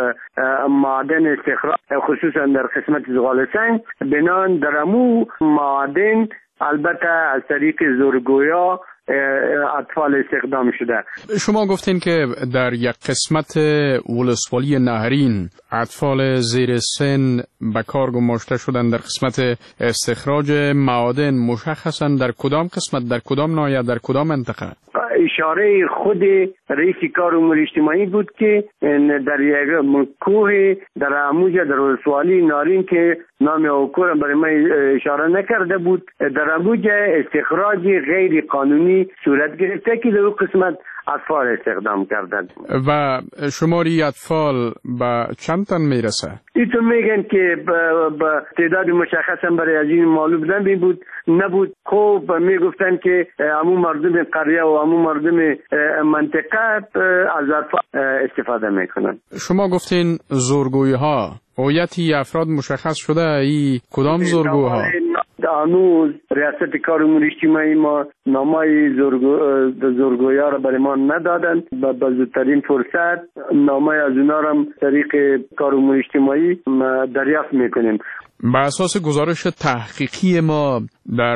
Speaker 24: معادن استخراج، خصوصا در قسمت زغال سنگ، بنان در امو معادن البته از طریق زورگویا اطفال استخدام شده.
Speaker 5: شما گفتین که در یک قسمت ولسوالی نهرین اطفال زیر سن به کار گماشته شدن در قسمت استخراج معادن. مشخصا در کدام قسمت، در کدام ناحیه، در کدام منطقه؟
Speaker 24: اشاره خود رئیس کار امور اجتماعی بود که در یک کوه در اموجه در ولسوالی نارین که نام اوکور برای من اشاره نکرده بود، در اموجه استخراج غیر قانونی صورت گرفته که در قسمت اطفال استخدام کردند.
Speaker 5: و شماری اطفال به چند تن میرسه؟
Speaker 24: ایتون میگن که با تعداد مشخصا برای از این معلوم نمی بود نبود. خب میگفتن که همون مردم قریه و همون مردم منطقه از اطفال استفاده میکنن.
Speaker 5: شما گفتین زورگویی ها، هویت افراد مشخص شده؟ ای کدام زورگوها؟
Speaker 24: هنوز ریاست کار امور اجتماعی ما نامای زورگویا را برای ما ندادن. با زودترین فرصت نامای از اونا را طریق کار امور اجتماعی دریافت میکنیم.
Speaker 5: به اساس گزارش تحقیقی ما در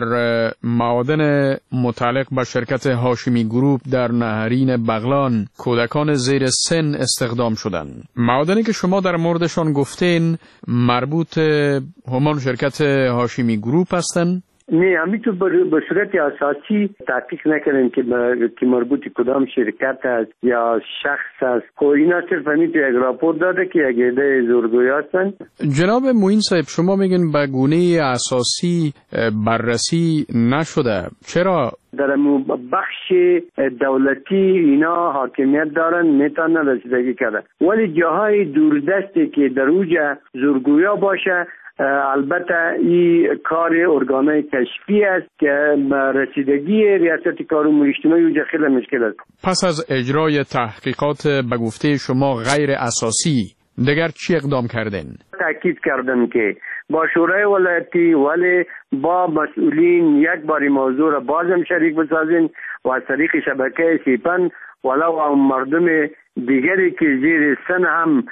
Speaker 5: معادن متعلق به شرکت هاشمی گروپ در نهرین بغلان کودکان زیر سن استخدام شدند. معادنی که شما در موردشان گفتین مربوط همان شرکت هاشمی گروپ هستند؟
Speaker 24: نه، همینطور به صورت اساسی تحقیق نکردیم که که مربوط کدام شرکت است یا شخص است. خب اینا صرف همینطور یک راپور داده که یک عده زورگوی هستند.
Speaker 5: جناب معین صاحب، شما میگن به گونه اساسی بررسی نشده، چرا؟
Speaker 24: در بخش دولتی اینا حاکمیت دارن، میتونن رسیدگی کردن، ولی جاهای دوردستی که در اوجه زورگویا باشه البته این کار ارگانهای کشفی است که رسیدگی ریاست کار امور اجتماعی اوجه خیلی مشکل است.
Speaker 5: پس از اجرای تحقیقات به گفته شما غیر اساسی دیگر چی اقدام کردن؟
Speaker 24: تاکید کردن که با شورای ولایتی ولی با مسئولین یک باری موضوع را بازم شریک بسازین و از طریق شبکه سیپن ولو هم مردم دیگری که زیر سن هم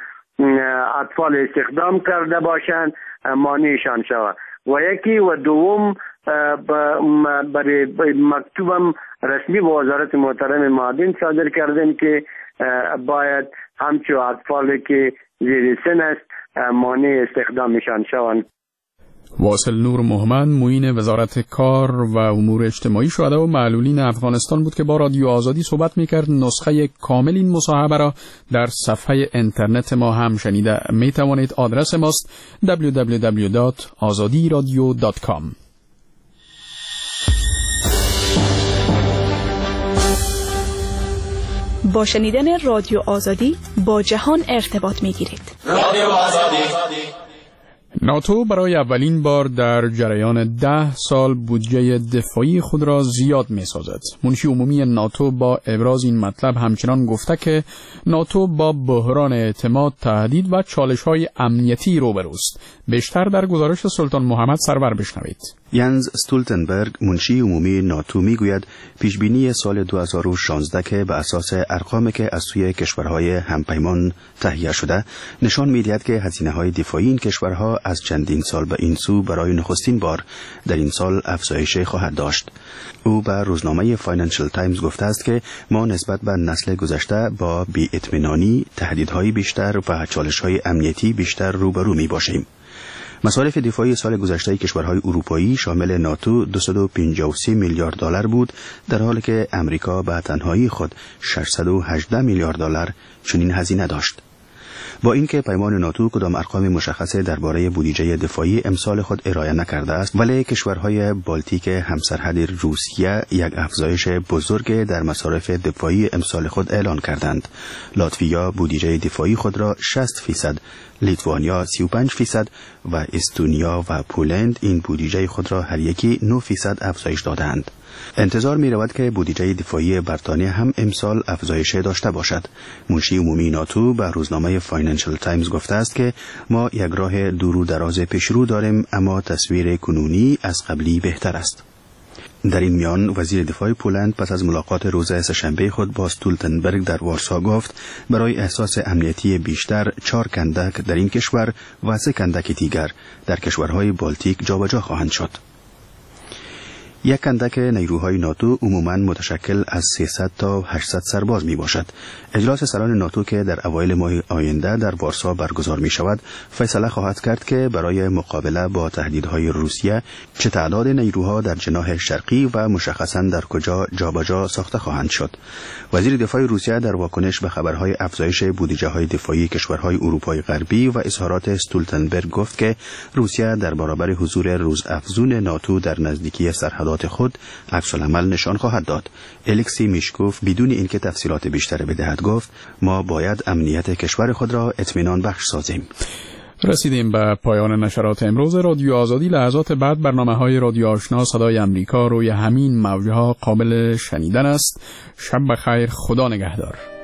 Speaker 24: اطفال استخدام کرده باشند مانعشان شود. و یکی و دوم برای مکتوبم رسمی به وزارت محترم معادن صادر کردن که باید همچو اطفالی که زیر سن است مانع استخدامشان شوند.
Speaker 5: واصل نور محمد، معین وزارت کار و امور اجتماعی شهدا و معلولین افغانستان بود که با رادیو آزادی صحبت میکرد. نسخه کامل این مصاحبه را در صفحه اینترنت ما هم شنیده می توانید. آدرس ماست دبلیو دبلیو دبلیو دات آزادی رادیو دات کام.
Speaker 1: با شنیدن رادیو آزادی با جهان ارتباط میگیرید.
Speaker 10: رادیو آزادی.
Speaker 5: ناتو برای اولین بار در جریان ده سال بودجه دفاعی خود را زیاد می سازد. منشی عمومی ناتو با ابراز این مطلب همچنان گفته که ناتو با بحران اعتماد، تهدید و چالش‌های امنیتی روبروست. بیشتر در گزارش سلطان محمد سرور بشنوید.
Speaker 11: ینز استولتنبرگ، منشی عمومی ناتو، میگوید پیشبینی سال دو هزار و شانزده که به اساس ارقامی که از سوی کشورهای همپیمان تهیه شده نشان می‌دهد که هزینه‌های دفاعی این کشورها از چندین سال به این سو برای نخستین بار در این سال افزایش خواهد داشت. او به روزنامه فاینانشل تایمز گفته است که ما نسبت به نسل گذشته با بی‌اطمینانی، تهدیدهای بیشتر و چالش‌های امنیتی بیشتر روبرو می‌باشیم. مصارف دفاعی سال گذشته کشورهای اروپایی شامل ناتو دویست و پنجاه و سه میلیارد دلار بود، در حالی که امریکا به تنهایی خود ششصد و هجده میلیارد دلار چنین هزینه داشت. با اینکه پیمان ناتو کدام ارقام مشخصه درباره بودجه دفاعی امسال خود ارائه نکرده است، ولی کشورهای بالتیک همسرحد روسیه یک افزایش بزرگ در مصارف دفاعی امسال خود اعلان کردند. لاتویا بودجه دفاعی خود را شصت فیصد، لیتوانیا سی و پنج فیصد و استونیا و پولند این بودجه خود را هر یکی نه فیصد افزایش دادند. انتظار می رود که بودجه دفاعی بریتانیا هم امسال افزایش داشته باشد. منشی عمومی ناتو به روزنامه فاینانشل تایمز گفته است که ما یک راه دور و دراز پیشرو داریم، اما تصویر کنونی از قبلی بهتر است. در این میان وزیر دفاع پولند پس از ملاقات روز سه‌شنبه خود با استولتنبرگ در وارسا گفت برای احساس امنیتی بیشتر چهار کندک در این کشور و سه کندک دیگر در کشورهای بالتیک جابجا خواهند شد. یک کندک نیروهای ناتو عموماً متشکل از سیصد تا هشتصد سرباز می باشد. اجلاس سران ناتو که در اوایل ماه آینده در وارسا برگزار می شود، فیصله خواهد کرد که برای مقابله با تهدیدهای روسیه چه تعداد نیروها در جناح شرقی و مشخصاً در کجا جابجا ساخته خواهند شد. وزیر دفاع روسیه در واکنش به خبرهای افزایش بودجه‌های دفاعی کشورهای اروپای غربی و اظهارات استولتنبرگ گفت که روسیه در برابر حضور روزافزون ناتو در نزدیکی سرحدات خود عکس العمل نشان خواهد داد. الکسی میشکوف بدون اینکه تفصیلات بیشتر بدهد گفت ما باید امنیت کشور خود را اطمینان بخش سازیم.
Speaker 5: رسیدیم به پایان نشرات امروز رادیو آزادی. لحظات بعد برنامه‌های رادیو آشنا صدای امریکا روی همین موج‌ها قابل شنیدن است. شب بخیر، خدا نگهدار.